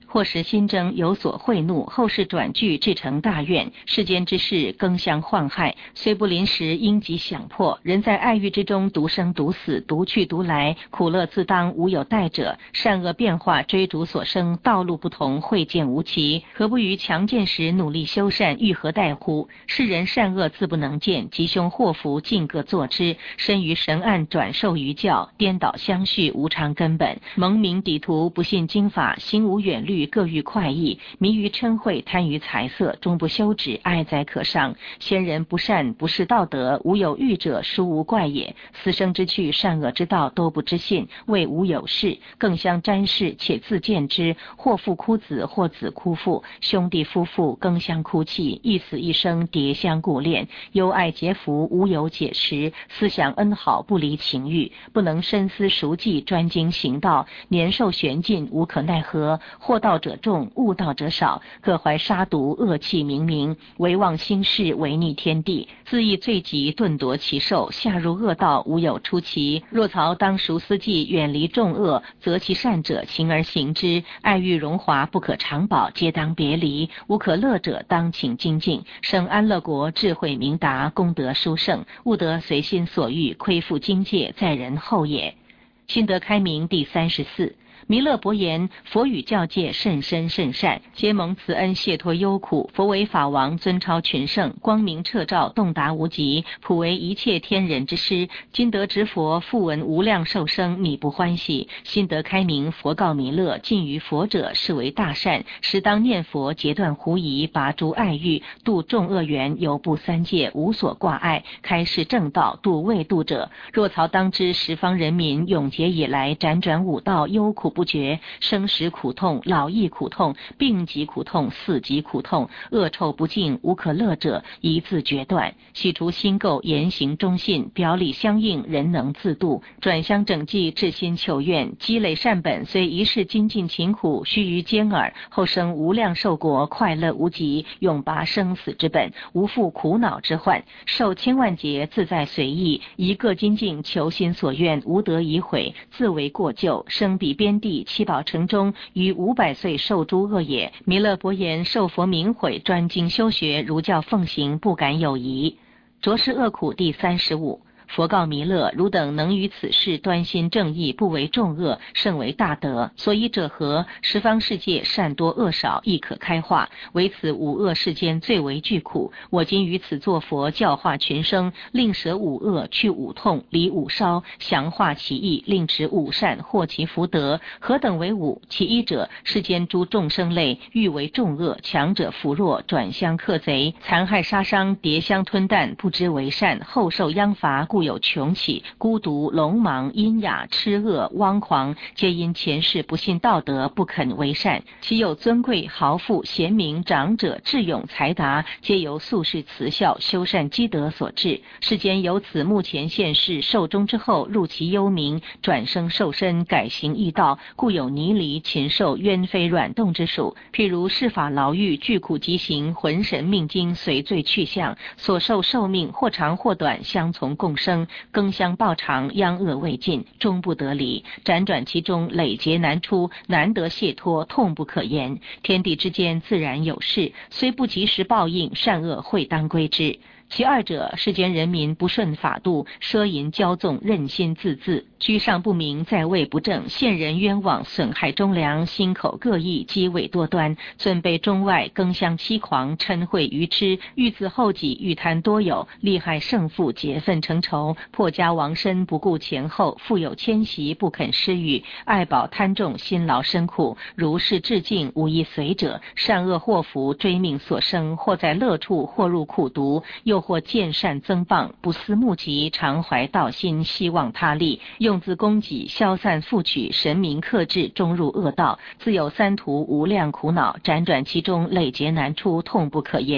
或使心争有所贿怒，后世转句至成大怨。世间之事更相患害，虽不临时应即想破。人在爱欲之中独生独死，独去独来，苦乐自当，无有代者。善恶变化，追逐所生，道路不同，会见无期。何不于强健时努力修善，欲何待乎？世人善恶自不能见，吉凶祸福尽各作之。身于神案，转受于教，颠倒相续，无常根本。蒙名抵图，不信经法，心无远虑，各欲快意，迷于嗔恚，贪于财色，终不休止，哀哉可伤。先人不善，不是道德，无有欲者，殊无怪也。私生之趣，善恶之道，都不知信，谓无有事，更相沾视，且自见之。或父哭子，或子哭父，兄弟夫妇更相哭泣，一死一生，迭相顾恋，忧爱结福，无有解时。思想恩好，不离情欲，不能深思熟记，专精行道，年寿玄尽，无可奈何。惑道者众，悟道者少，各怀杀毒，恶气冥冥，唯忘心事，违逆天地，自缢罪极，顿夺其寿，下入恶道，无有出奇。若曹当熟思计，远离众恶，择其善者，行而行之。爱欲荣华，不可长保，皆当别离。无可乐者，当请精进。生安乐国，智慧明达，功德殊胜，勿得随心所欲，亏负境界，在人后也。心得开明第34。弥勒伯言：佛与教界甚深甚善，皆蒙慈恩解脱忧苦。佛为法王，尊超群圣，光明彻照，洞达无极，普为一切天人之师。今得执佛，复闻无量寿生，你不欢喜？心得开明，佛告弥勒：近于佛者，是为大善，时当念佛，截断狐疑，拔诸爱欲，度众恶缘，游步三界，无所挂碍，开示正道，度未度者。若曹当知，十方人民永劫以来，辗转五道，忧苦不绝，生死苦痛，老易苦痛，病疾苦痛，死疾苦痛，恶臭不净，无可乐者，一字决断。洗除心垢，言行忠信，表里相应，人能自度。转相整济，至心求愿，积累善本，虽一世精进勤苦，须臾间耳，后生无量寿国，快乐无极，永拔生死之本，无负苦恼之患，受千万劫，自在随意，一个精进，求心所愿，无得已悔，自为过咎，生彼边地七宝城中，于500岁受诸恶也。弥勒伯言：受佛明悔，专精修学，如教奉行，不敢有疑。着实恶苦第35。佛告弥勒：汝等能于此事端心正义，不为众恶，甚为大德。所以者何？十方世界善多恶少，亦可开化，唯此五恶世间最为巨苦。我今于此作佛，教化群生，令舍五恶，去五痛，离五烧，详化其意，令持五善，获其福德。何等为五？其一者，世间诸众生类，欲为众恶，强者扶弱，转相克贼，残害杀伤，迭相吞啖，不知为善，后受殃罚，故有穷起、孤独、聋盲、阴哑、痴恶、汪狂，皆因前世不信道德，不肯为善。其有尊贵、豪富、贤明、长者、智勇、才达，皆由素世慈孝、修善积德所致。世间由此目前现世，寿终之后，入其幽冥，转生受身，改行异道，故有泥犁、禽兽、冤非、软动之属。譬如世法牢狱，巨苦极刑，魂神命精随罪去向，所受寿命或长或短，相从共生，更相报偿，殃恶未尽，终不得离。辗转其中，累劫难出，难得解脱，痛不可言。天地之间自然有事，虽不及时报应，善恶会当归之。其二者，世间人民不顺法度，奢淫骄纵，任心自恣，居上不明，在位不正，陷人冤枉，损害忠良，心口各异，机伪多端，尊卑中外，更相欺狂，嗔恚愚痴，欲自厚己，欲贪多有，利害胜负，结愤成仇，破家亡身，不顾前后，富有迁徙，不肯施予，爱宝贪重，辛劳深苦，如是至尽，无一随者。善恶祸福，追命所生，或在乐处，或入苦毒，又或见善增谤，不思目疾，常怀道心，希望他利，用自供给，消散复取，神明克制，终入恶道，自有三途无量苦恼，辗转其中，累劫难出，痛不可言。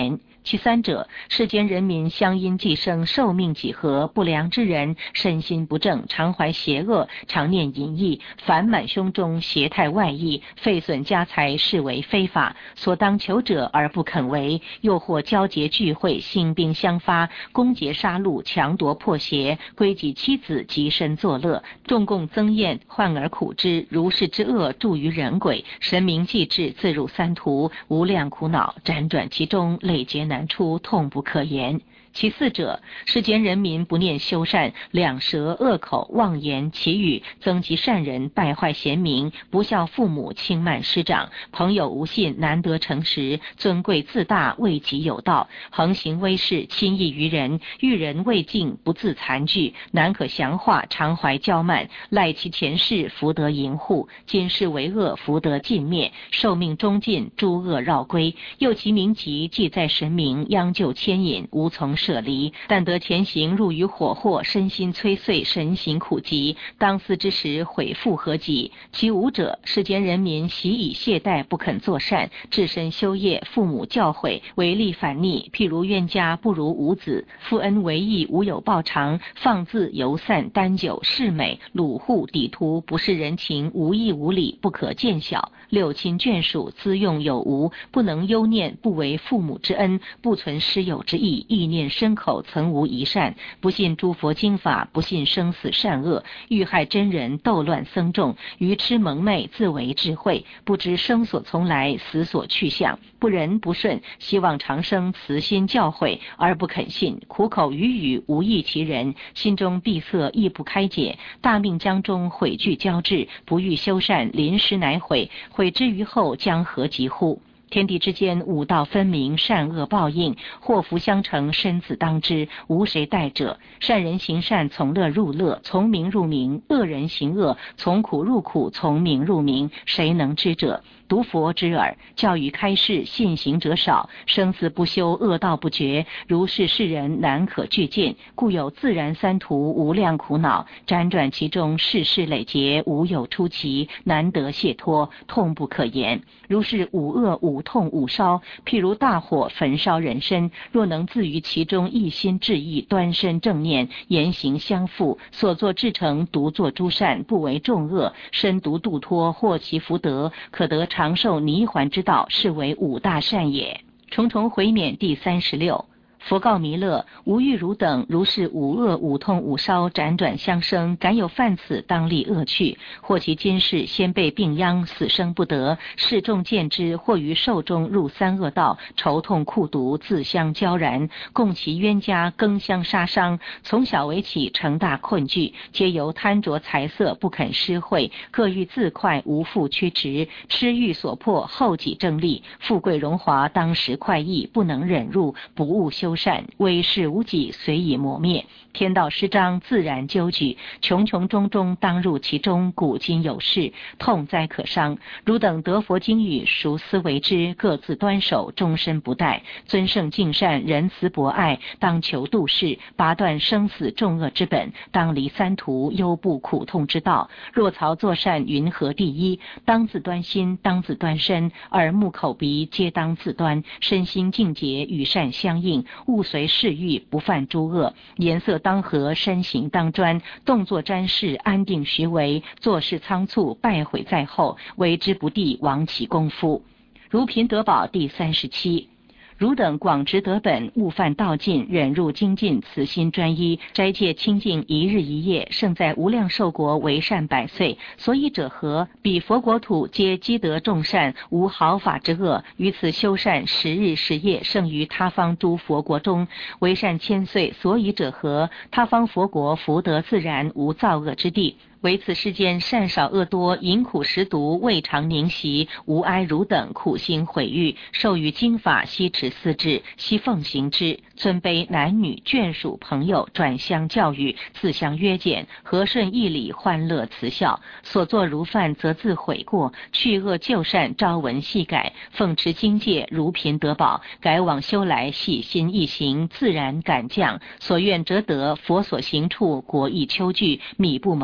其三者，世间人民相因既生，寿命几何，不良之人身心不正，常怀邪恶，常念淫逸，烦满胸中，邪态外溢，废损家财，视为非法，所当求者而不肯为，又或交结聚会，兴兵相发，攻劫杀戮，强夺破邪，归己妻子，极身作乐，众共增宴，患而苦之，如是之恶著于人鬼，神明既至，自入三途，无量苦恼，辗转其中，累劫难出，痛不可言。其四者，世间人民不念修善，两舌恶口，妄言绮语，增及善人，败坏贤明，不孝父母，轻慢师长，朋友无信，难得诚实，尊贵自大，为己有道，横行威势，轻易于人，遇人未敬，不自残惧，难可降化，常怀骄慢，赖其前世福德淫护，今世为恶，福德尽灭，寿命终尽，诸恶绕归，又其名籍既在神明，央就牵引，无从舍离，但得前行入于火祸，身心摧碎，神行苦疾，当思之时，悔复何及？其五者，世间人民习以懈怠，不肯作善，置身修业，父母教诲，违逆反逆，譬如冤家不如无子，负恩为义，无有报偿，放肆游散，单酒嗜美，掳户抵徒，不是人情，无义无礼，不可见小，六亲眷属，资用有无，不能忧念，不为父母之恩，不存师友之义，意念身口曾无一善，不信诸佛经法，不信生死善恶，欲害真人，斗乱僧众，愚痴蒙昧，自为智慧，不知生所从来，死所去向，不仁不顺，希望长生，慈心教诲而不肯信，苦口语语，无益其人，心中闭塞，亦不开解，大命将中，悔惧交织，不欲修善，临时乃悔，悔之于后，将何及乎？天地之间，五道分明，善恶报应，祸福相承，生死当之，无谁代者。善人行善，从乐入乐，从明入明；恶人行恶，从苦入苦，从明入明。谁能知者？独佛知耳。教育开示，信行者少，生死不休，恶道不绝，如是世人难可具见，故有自然三途，无量苦恼，辗转其中，世事累劫，无有出奇，难得解脱，痛不可言。如是五恶五痛五烧，譬如大火焚烧人身，若能自于其中，一心致意，端身正念，言行相符，所作至诚，独作诸善，不为众恶，身独度脱，获其福德，可得长寿泥环之道，是为五大善也。重重回免第36。佛告弥勒：无欲汝等如是五恶五痛五烧，辗转相生，敢有犯此，当立恶趣。或其今世先被病殃，死生不得，世众见之，或于寿中入三恶道，愁痛酷毒，自相交燃，共其冤家，更相杀伤。从小为起，成大困惧，皆由贪着财色，不肯施惠，各欲自快，无复驱驰，痴欲所迫，后己正立，富贵荣华，当时快意，不能忍入，不务修善，威势无己，随以磨灭。天道施章，自然纠举，穷穷中中，当入其中，古今有事，痛哉可伤。汝等得佛经语，熟思为之，各自端守，终身不怠，尊圣敬善，仁慈博爱，当求度世，拔断生死众恶之本，当离三途，忧怖苦痛之道。若曹作善，云何第一？当自端心，当自端身，耳目口鼻皆当自端，身心净洁，与善相应，勿随世欲，不犯诸恶，颜色当和，身形当专，动作瞻视，安定徐为，做事仓促，败毁在后，为之不第，亡其功夫。如贫得宝第37。汝等广执德本，勿犯道尽，忍辱精进，慈心专一，斋戒清净，一日一夜，胜在无量寿国，为善百岁。所以者何？彼佛国土皆积德众善，无毫发之恶，于此修善10日10夜，胜于他方诸佛国中，为善千岁。所以者何？他方佛国福德自然，无造恶之地。唯此世间善少恶多，淫苦食毒，未尝宁息，无哀汝等苦心毁誉，授予经法，悉持四志，悉奉行之。尊卑男女眷属朋友转相教育，自相约见，和顺义理，欢乐慈孝。所作如犯，则自悔过，去恶就善，朝闻夕改，奉持经戒，如贫得宝，改往修来，细心易行，自然感降。所愿则得，佛所行处，国亦秋具，米不蒙化。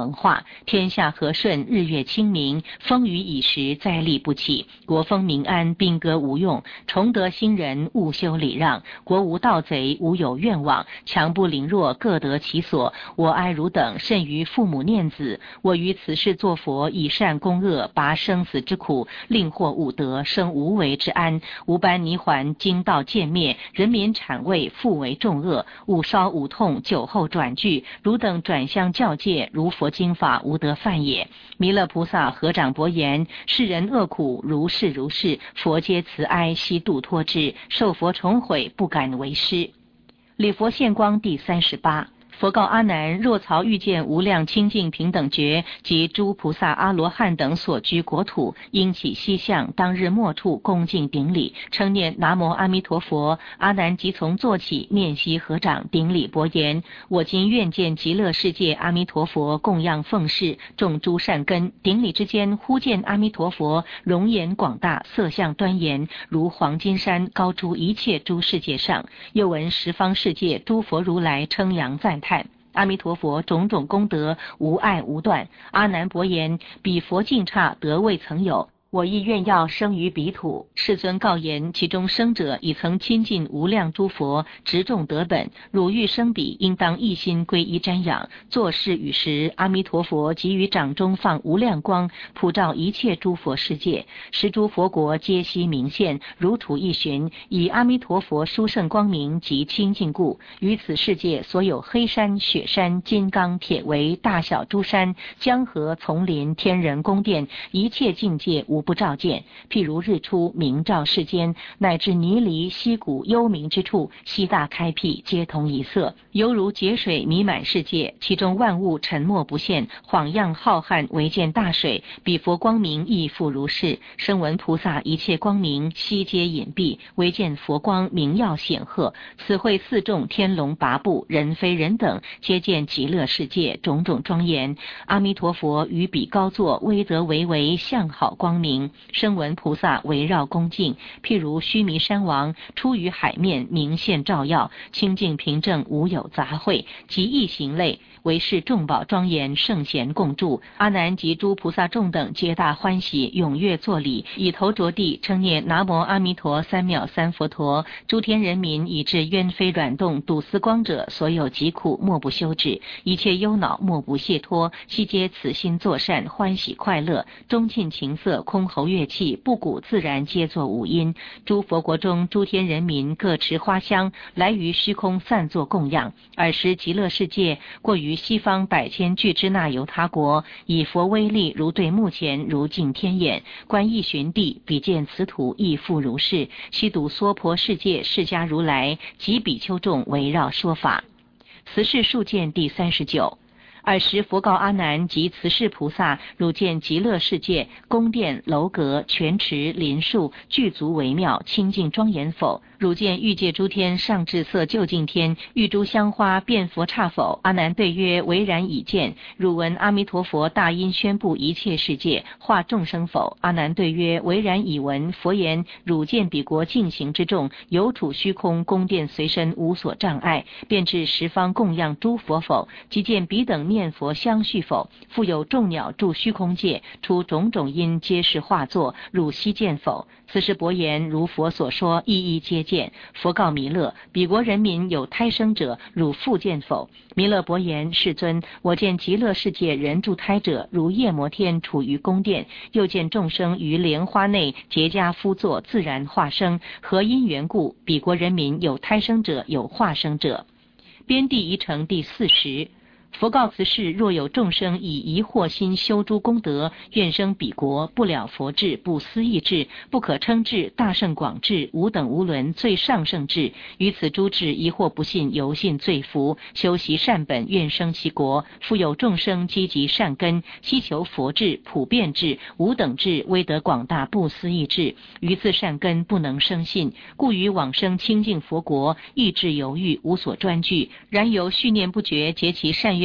天下和顺，日月清明，风雨已时，灾厉不起，国风民安，兵戈无用，崇德兴仁，务修礼让，国无盗贼，无有愿望，强不凌弱，各得其所。我哀汝等，甚于父母念子。我于此世作佛，以善攻恶，拔生死之苦，令获五德，生无为之安。吾班泥环，经道渐灭，人民产位，复为众恶。吾烧吾痛，酒后转句，汝等转相教戒，如佛经法，无得犯也。弥勒菩萨合掌薄言：世人恶苦，如是如是，佛皆慈哀，悉度脱之。受佛重毁，不敢为师。礼佛现光第38。佛告阿难：若曹遇见无量清净平等觉及诸菩萨阿罗汉等所居国土，应起西向，当日末处恭敬顶礼，称念南无阿弥陀佛。阿难即从坐起，面悉合掌顶礼薄言：我今愿见极乐世界阿弥陀佛，供养奉事，种诸善根。顶礼之间，忽见阿弥陀佛容颜广大，色相端严，如黄金山，高出一切诸世界上。又闻十方世界诸佛如来称扬赞叹阿弥陀佛种种功德，无碍无断。阿难薄言：彼佛境刹，得未曾有。我亦愿要生于彼土。世尊告言：其中生者已曾亲近无量诸佛，执众得本。汝欲生彼，应当一心皈依瞻仰。作事语时，阿弥陀佛即于掌中放无量光，普照一切诸佛世界，十诸佛国皆悉明现，如土一寻。以阿弥陀佛殊胜光明及清净故，于此世界所有黑山、雪山、金刚、铁围、大小诸山、江河、丛林、天人宫殿，一切境界无不照见。譬如日出明照世间，乃至泥犁溪谷幽冥之处，悉大开辟，皆同一色，犹如劫水弥满世界，其中万物沉没不现，晃漾浩瀚，唯见大水。彼佛光明亦复如是。声闻菩萨一切光明，悉皆隐蔽，唯见佛光明耀显赫。此会四众天龙八部，人非人等，皆见极乐世界种种庄严。阿弥陀佛于彼高坐，威德巍巍，相好光明。声闻菩萨围绕恭敬，譬如须弥山王出于海面，明现照耀，清净平正，无有杂秽，即异行类，为是众宝庄严，圣贤共住。阿难及诸菩萨众等皆大欢喜，踊跃作礼，以头着地，称念南无阿弥陀三藐三佛陀。诸天人民以至冤非软动睹思光者，所有疾苦莫不休止，一切忧恼莫不解脱，悉皆此心作善，欢喜快乐，中尽情色，箜篌乐器，不鼓自然，皆作五音。诸佛国中诸天人民各持花香，来于虚空散作供养。尔时极乐世界过于西方百千俱胝那由他国，以佛威力如对目前，如镜天眼。观一寻地，比见此土亦复如是。悉睹娑婆世界释迦如来及比丘众围绕说法。慈氏数见第39。尔时佛告阿难及慈氏菩萨：汝见极乐世界宫殿楼阁泉池林树具足微妙清净庄严否？汝见欲界诸天上至色究竟天，欲诸香花遍佛刹否？阿难对曰：唯然已见。汝闻阿弥陀佛大音宣布一切世界化众生否？阿难对曰：唯然已闻。佛言：汝见彼国净行之众，有处虚空宫殿随身，无所障碍，便至十方供养诸佛否？即见彼等念佛相续否？复有众鸟住虚空界，出种种音，皆是化作，汝悉见否？此时薄言：如佛所说，一一皆见。佛告弥勒：彼国人民有胎生者，汝复见否？弥勒薄言：世尊，我见极乐世界人住胎者，如夜摩天处于宫殿，又见众生于莲花内结跏趺坐，自然化生。何因缘故？彼国人民有胎生者，有化生者。边地一成第40。佛告此世：若有众生以疑惑心修诸功德，愿生彼国，不了佛智，不思议智，不可称智，大圣广智，无等无伦，最上圣智。于此诸智疑惑不信，犹信罪福，修习善本，愿生其国。复有众生积集善根，希求佛智、普遍智、无等智、威德广大、不思议智。于此善根不能生信，故于往生清净佛国，意志犹豫，无所专据。然由续念不绝，结其善愿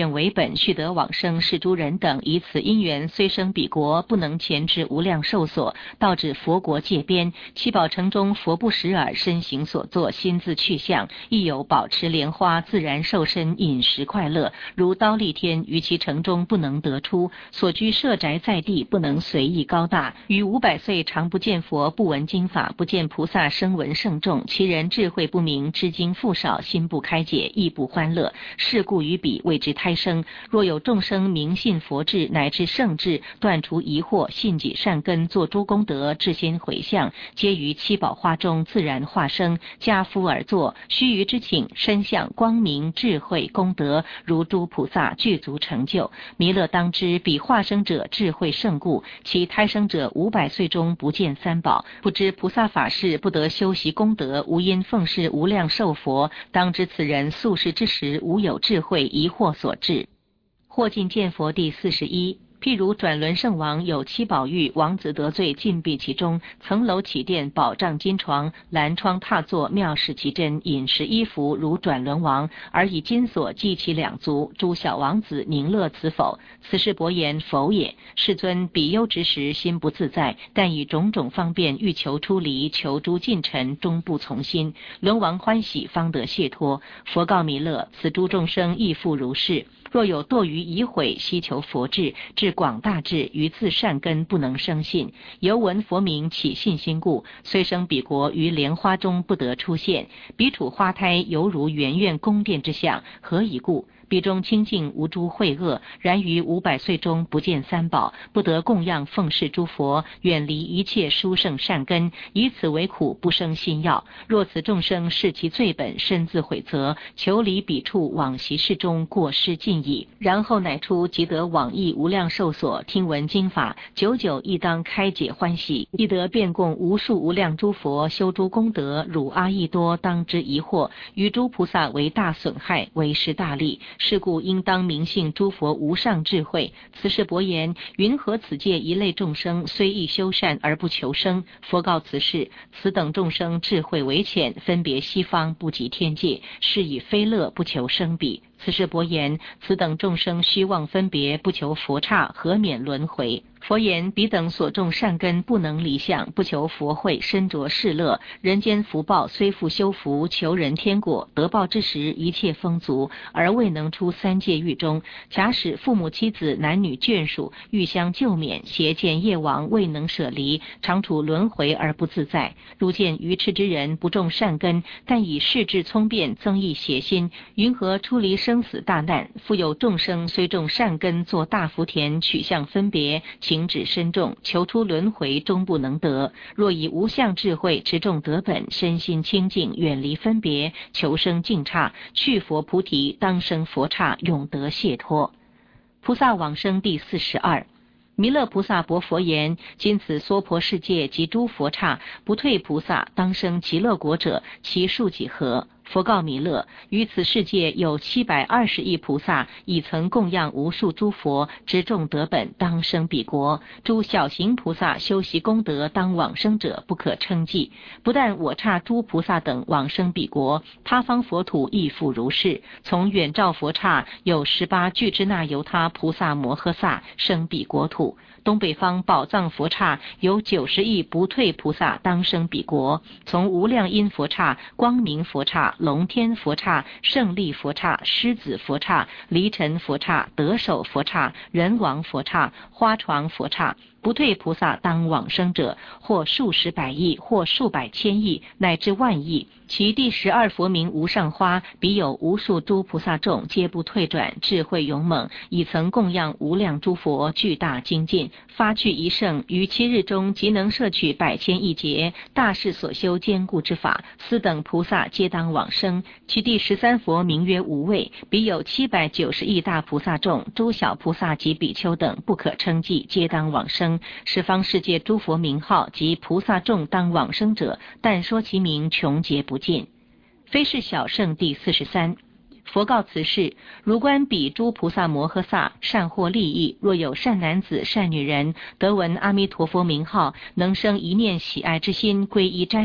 愿为本，续得往生，是诸人等以此因缘，虽生彼国，不能前至无量寿所，到至佛国界边，七宝城中佛不识耳，身形所作，心自去向，亦有保持莲花，自然受身，饮食快乐，如刀立天，于其城中不能得出，所居舍宅在地，不能随意高大，于500岁常不见佛，不闻经法，不见菩萨声闻圣众，其人智慧不明，知经复少，心不开解，亦不欢乐，是故于彼谓之胎生。若有众生明信佛智，乃至圣智，断除疑惑，信己善根，做诸功德，至心回向，皆于七宝花中自然化生，家夫而坐，须臾之请，身相光明智慧功德，如诸菩萨具足成就。弥勒当知，彼化生者智慧胜故，其胎生者500岁中不见三宝，不知菩萨法事，不得修习功德，无因奉事无量寿佛。当知此人宿世之时，无有智慧，疑惑所致。或尽见佛第41。譬如转轮圣王有7宝玉，王子得罪，禁闭其中，层楼起殿，宝帐金床，蓝窗踏坐，妙事其真，饮食衣服如转轮王，而以金锁系其两足。诸小王子宁乐此否？此是伯言，否也。世尊，彼忧之时，心不自在，但以种种方便欲求出离，求诸近尘，终不从心。轮王欢喜，方得解脱。佛告弥勒：此诸众生亦复如是。若有堕于疑毁，希求佛智，至广大智，于自善根不能生信，犹闻佛名起信心故，虽生彼国，于莲花中不得出现。彼处花胎犹如圆苑宫殿之相，何以故？彼中清净无诸秽恶，然于500岁中不见三宝，不得供养奉事诸佛，远离一切殊胜善根，以此为苦，不生信要。若此众生视其罪本，身自悔责，求离彼处，往昔世中过失尽矣。然后乃出，即得往诣无量寿所，听闻经法，久久亦当开解欢喜，亦得遍供无数无量诸佛，修诸功德，汝阿逸多当知疑惑，于诸菩萨为大损害，为失大利。是故应当明信诸佛无上智慧。此是伯言，云何此界一类众生，虽亦修善而不求生？佛告此事：此等众生智慧为浅，分别西方，不及天界，是以非乐不求生彼。此是伯言，此等众生虚妄分别，不求佛刹，何免轮回？佛言：彼等所种善根不能离相，不求佛慧，身着世乐。人间福报虽复修福，求人天果，得报之时一切丰足，而未能出三界狱中。假使父母妻子男女眷属欲相救免，邪见业王未能舍离，常处轮回而不自在。如见愚痴之人不种善根，但以世智聪辩增益邪心，云何出离生死大难？复有众生虽种善根，作大福田，取向分别，情止深重，求出轮回，终不能得。若以无相智慧持众得本，身心清净，远离分别，求生净刹，去佛菩提，当生佛刹，永得解脱。菩萨往生第42。弥勒菩萨薄佛言：今此娑婆世界及诸佛刹，不退菩萨当生极乐国者，其数几何？佛告弥勒：于此世界有720亿菩萨，已曾供养无数诸佛，执众得本，当生彼国。诸小行菩萨修习功德，当往生者不可称计。不但我刹诸菩萨等往生彼国，他方佛土亦复如是。从远照佛刹有18俱胝那由他菩萨摩诃萨生彼国土。东北方宝藏佛刹有90亿不退菩萨当生彼国。从无量音佛刹、光明佛刹、龙天佛刹、胜利佛刹、狮子佛刹、离尘佛刹、得手佛刹、人王佛刹、花床佛刹，不退菩萨当往生者，或数十百亿，或数百千亿，乃至万亿。其第12佛名无上花，彼有无数诸菩萨众，皆不退转，智慧勇猛，已曾供养无量诸佛，巨大精进，发去一圣，于7日中即能摄取100千亿劫，大士所修坚固之法，斯等菩萨皆当往生。其第13佛名曰无畏，彼有790亿大菩萨众，诸小菩萨及比丘等不可称计，皆当往生。十方世界诸佛名号及菩萨众当往生者，但说其名穷劫不尽。非是小圣第43。佛告此事：如观彼诸菩萨摩诃萨善获利益，若有善男子善女人得闻阿弥陀佛名号，能生一念喜爱之心，皈依瞻礼，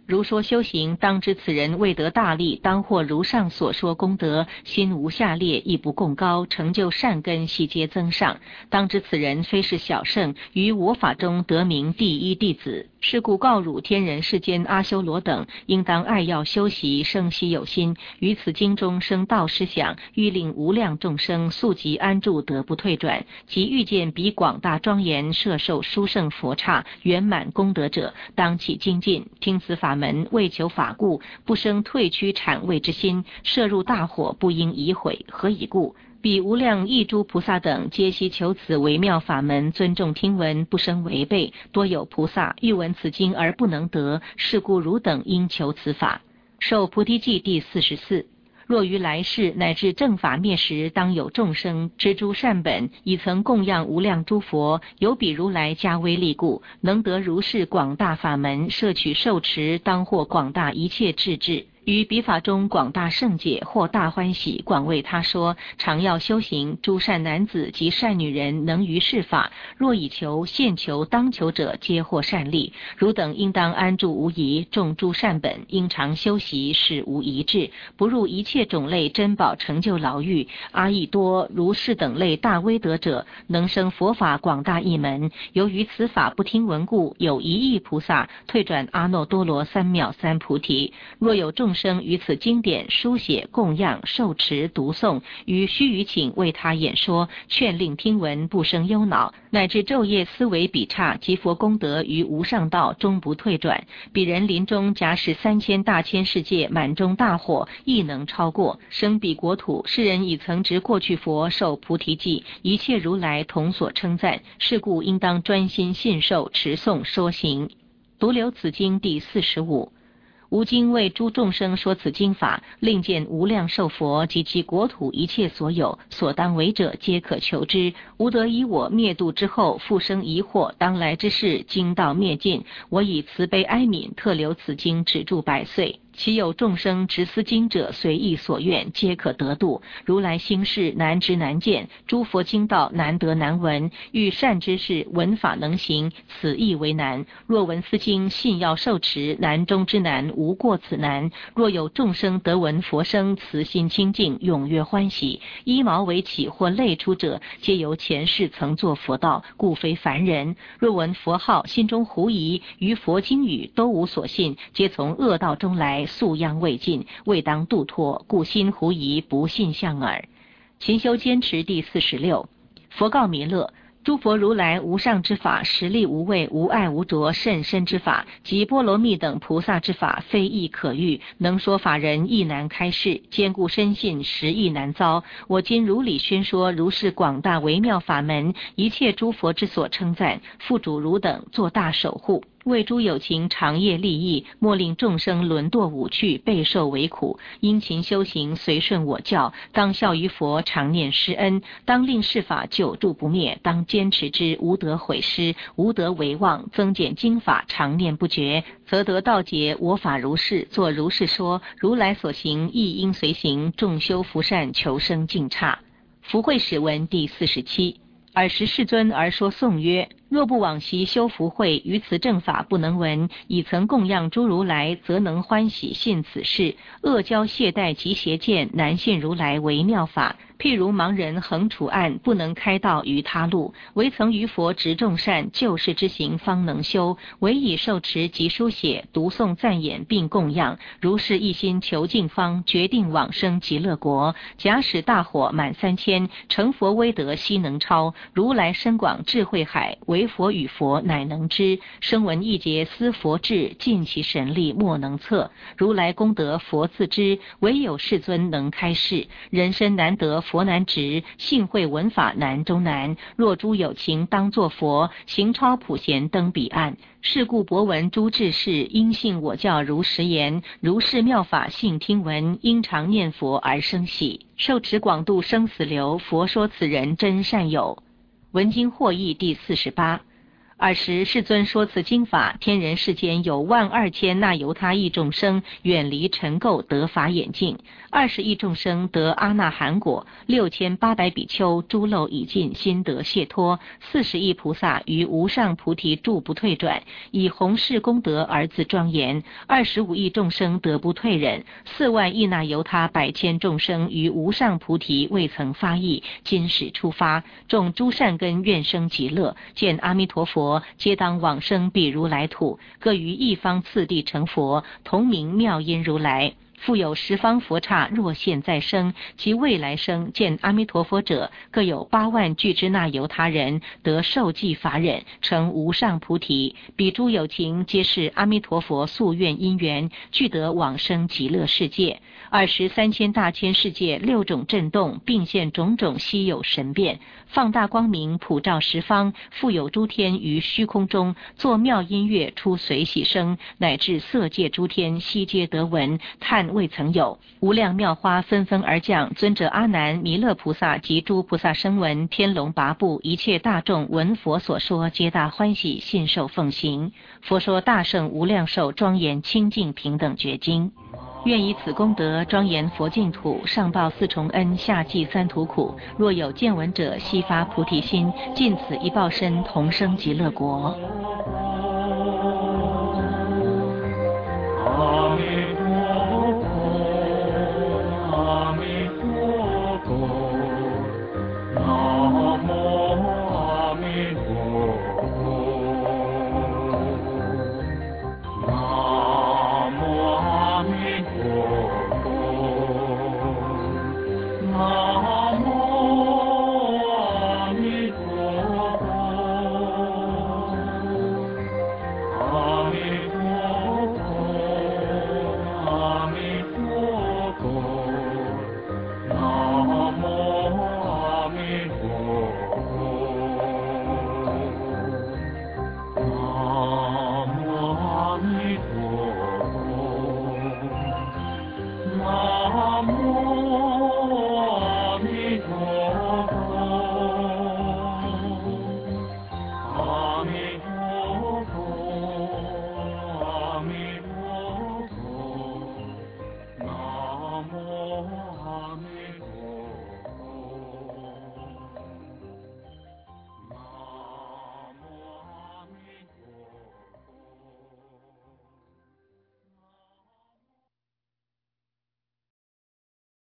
如说修行，当知此人未得大利，当获如上所说功德，心无下劣，亦不共高，成就善根，悉皆增上。当知此人非是小圣，于我法中得名第一弟子。是故告汝天人世间阿修罗等，应当爱要修习，生悉有心，于此经中生道思想，欲令无量众生速即安住，得不退转。即遇见彼广大庄严摄受殊胜佛刹圆满功德者，当起精进，听此法门，为求法故，不生退屈谄畏之心，摄入大火，不应疑悔。何以故？彼无量异诸菩萨等，皆悉求此微妙法门，尊重听闻，不生违背。多有菩萨欲闻此经而不能得，是故汝等应求此法。受菩提记第44。若于来世乃至正法灭时，当有众生知诸善本，已曾供养无量诸佛，有彼如来加威力故，能得如是广大法门，摄取受持，当获广大一切智智。于彼法中广大圣解，或大欢喜，广为他说。常要修行，诸善男子及善女人能于是法，若以求、现求、当求者，皆获善利。汝等应当安住无疑，种诸善本，应常修习，使无疑滞，不入一切种类珍宝成就牢狱。阿逸多如是等类大威德者，能生佛法广大一门。由于此法不听闻故，有一亿菩萨退转阿耨多罗三藐三菩提。若有众生于此经典书写供养受持读诵，于须臾请为他演说，劝令听闻，不生忧恼，乃至昼夜思维彼刹及佛功德于无上道终不退转。彼人临终假使3000大千世界满中大火，亦能超过。生彼国土，世人已曾值过去佛受菩提记，一切如来同所称赞。是故应当专心信受持诵说行。独留此经第45。吾今为诸众生说此经法，令见无量寿佛及其国土一切所有，所当为者，皆可求之。吾得以我灭度之后，复生疑惑，当来之事，经道灭尽。我以慈悲哀悯，特留此经，止住百岁。其有众生执思经者，随意所愿，皆可得度。如来心事难知难见，诸佛经道难得难闻。欲善知识闻法能行，此亦为难。若闻斯经，信要受持，难中之难，无过此难。若有众生得闻佛声，慈心清净，踊跃欢喜，衣毛为起或泪出者，皆由前世曾作佛道，故非凡人。若闻佛号，心中狐疑，于佛经语都无所信，皆从恶道中来，素殃未尽，未当度脱，故心狐疑，不信相耳。勤修坚持第46。佛告弥勒：诸佛如来无上之法，实力无畏，无碍无着，甚深之法，及波罗蜜等菩萨之法，非易可遇，能说法人亦难开示，坚固深信，实亦难遭。我今如理宣说如是广大微妙法门，一切诸佛之所称赞，复主汝等做大守护。为诸有情长夜利益，莫令众生沦堕五趣，备受为苦。殷勤修行，随顺我教，当效于佛，常念施恩。当令是法久住不灭，当坚持之，无得毁失，无得为忘。增减经法，常念不绝，则得道解。我法如是，作如是说。如来所行，亦应随行。众修福善，求生净刹。福慧史文第47。尔时世尊而说颂曰：若不往昔修福慧，于此正法不能闻，已曾供养诸如来，则能欢喜信此事。恶交懈怠及邪见，难信如来微妙法。譬如盲人横处暗，不能开道于他路，唯曾于佛执众善，救世之行方能修。唯以受持及书写读诵赞演并供养，如是一心求净方，决定往生极乐国。假使大火满3000，成佛威德悉能超。如来深广智慧海，唯佛与佛乃能知。声闻一劫思佛智，尽其神力莫能测。如来功德佛自知，唯有世尊能开示。人身难得佛难值，幸会闻法难中难。若诸有情当作佛，行超普贤登彼岸。是故博闻诸智士，应信我教如实言。如是妙法信听闻，应常念佛而生喜。受持广度生死流，佛说此人真善友。文经获益第48。 尔时世尊说此经法，天人世间有12000那由他亿众生远离尘垢得法眼净，20亿众生得阿那含果，6800比丘诸漏已尽，心得解脱，40亿菩萨于无上菩提住不退转，以弘誓功德而自庄严，25亿众生得不退忍，4万亿那由他100千众生于无上菩提未曾发意，今始出发，种诸善根愿生极乐，见阿弥陀佛，皆当往生彼如来土，各于一方次第成佛，同名妙音如来。复有10方佛刹，若现在生及未来生见阿弥陀佛者，各有8万俱胝那由他人得受记法忍，成无上菩提。彼诸有情皆是阿弥陀佛夙愿因缘，俱得往生极乐世界。23千大千世界6种震动，并现种种稀有神变，放大光明，普照十方。复有诸天于虚空中作妙音乐，出随喜声，乃至色界诸天悉皆得闻，叹未曾有。无量妙花纷纷而降，尊者阿难、弥勒菩萨及诸菩萨声闻、天龙八部一切大众闻佛所说，皆大欢喜，信受奉行。佛说大圣无量寿庄严清净平等觉经。愿以此功德庄严佛净土，上报4重恩，下济3途苦。若有见闻者，悉发菩提心，尽此一报身，同生极乐国。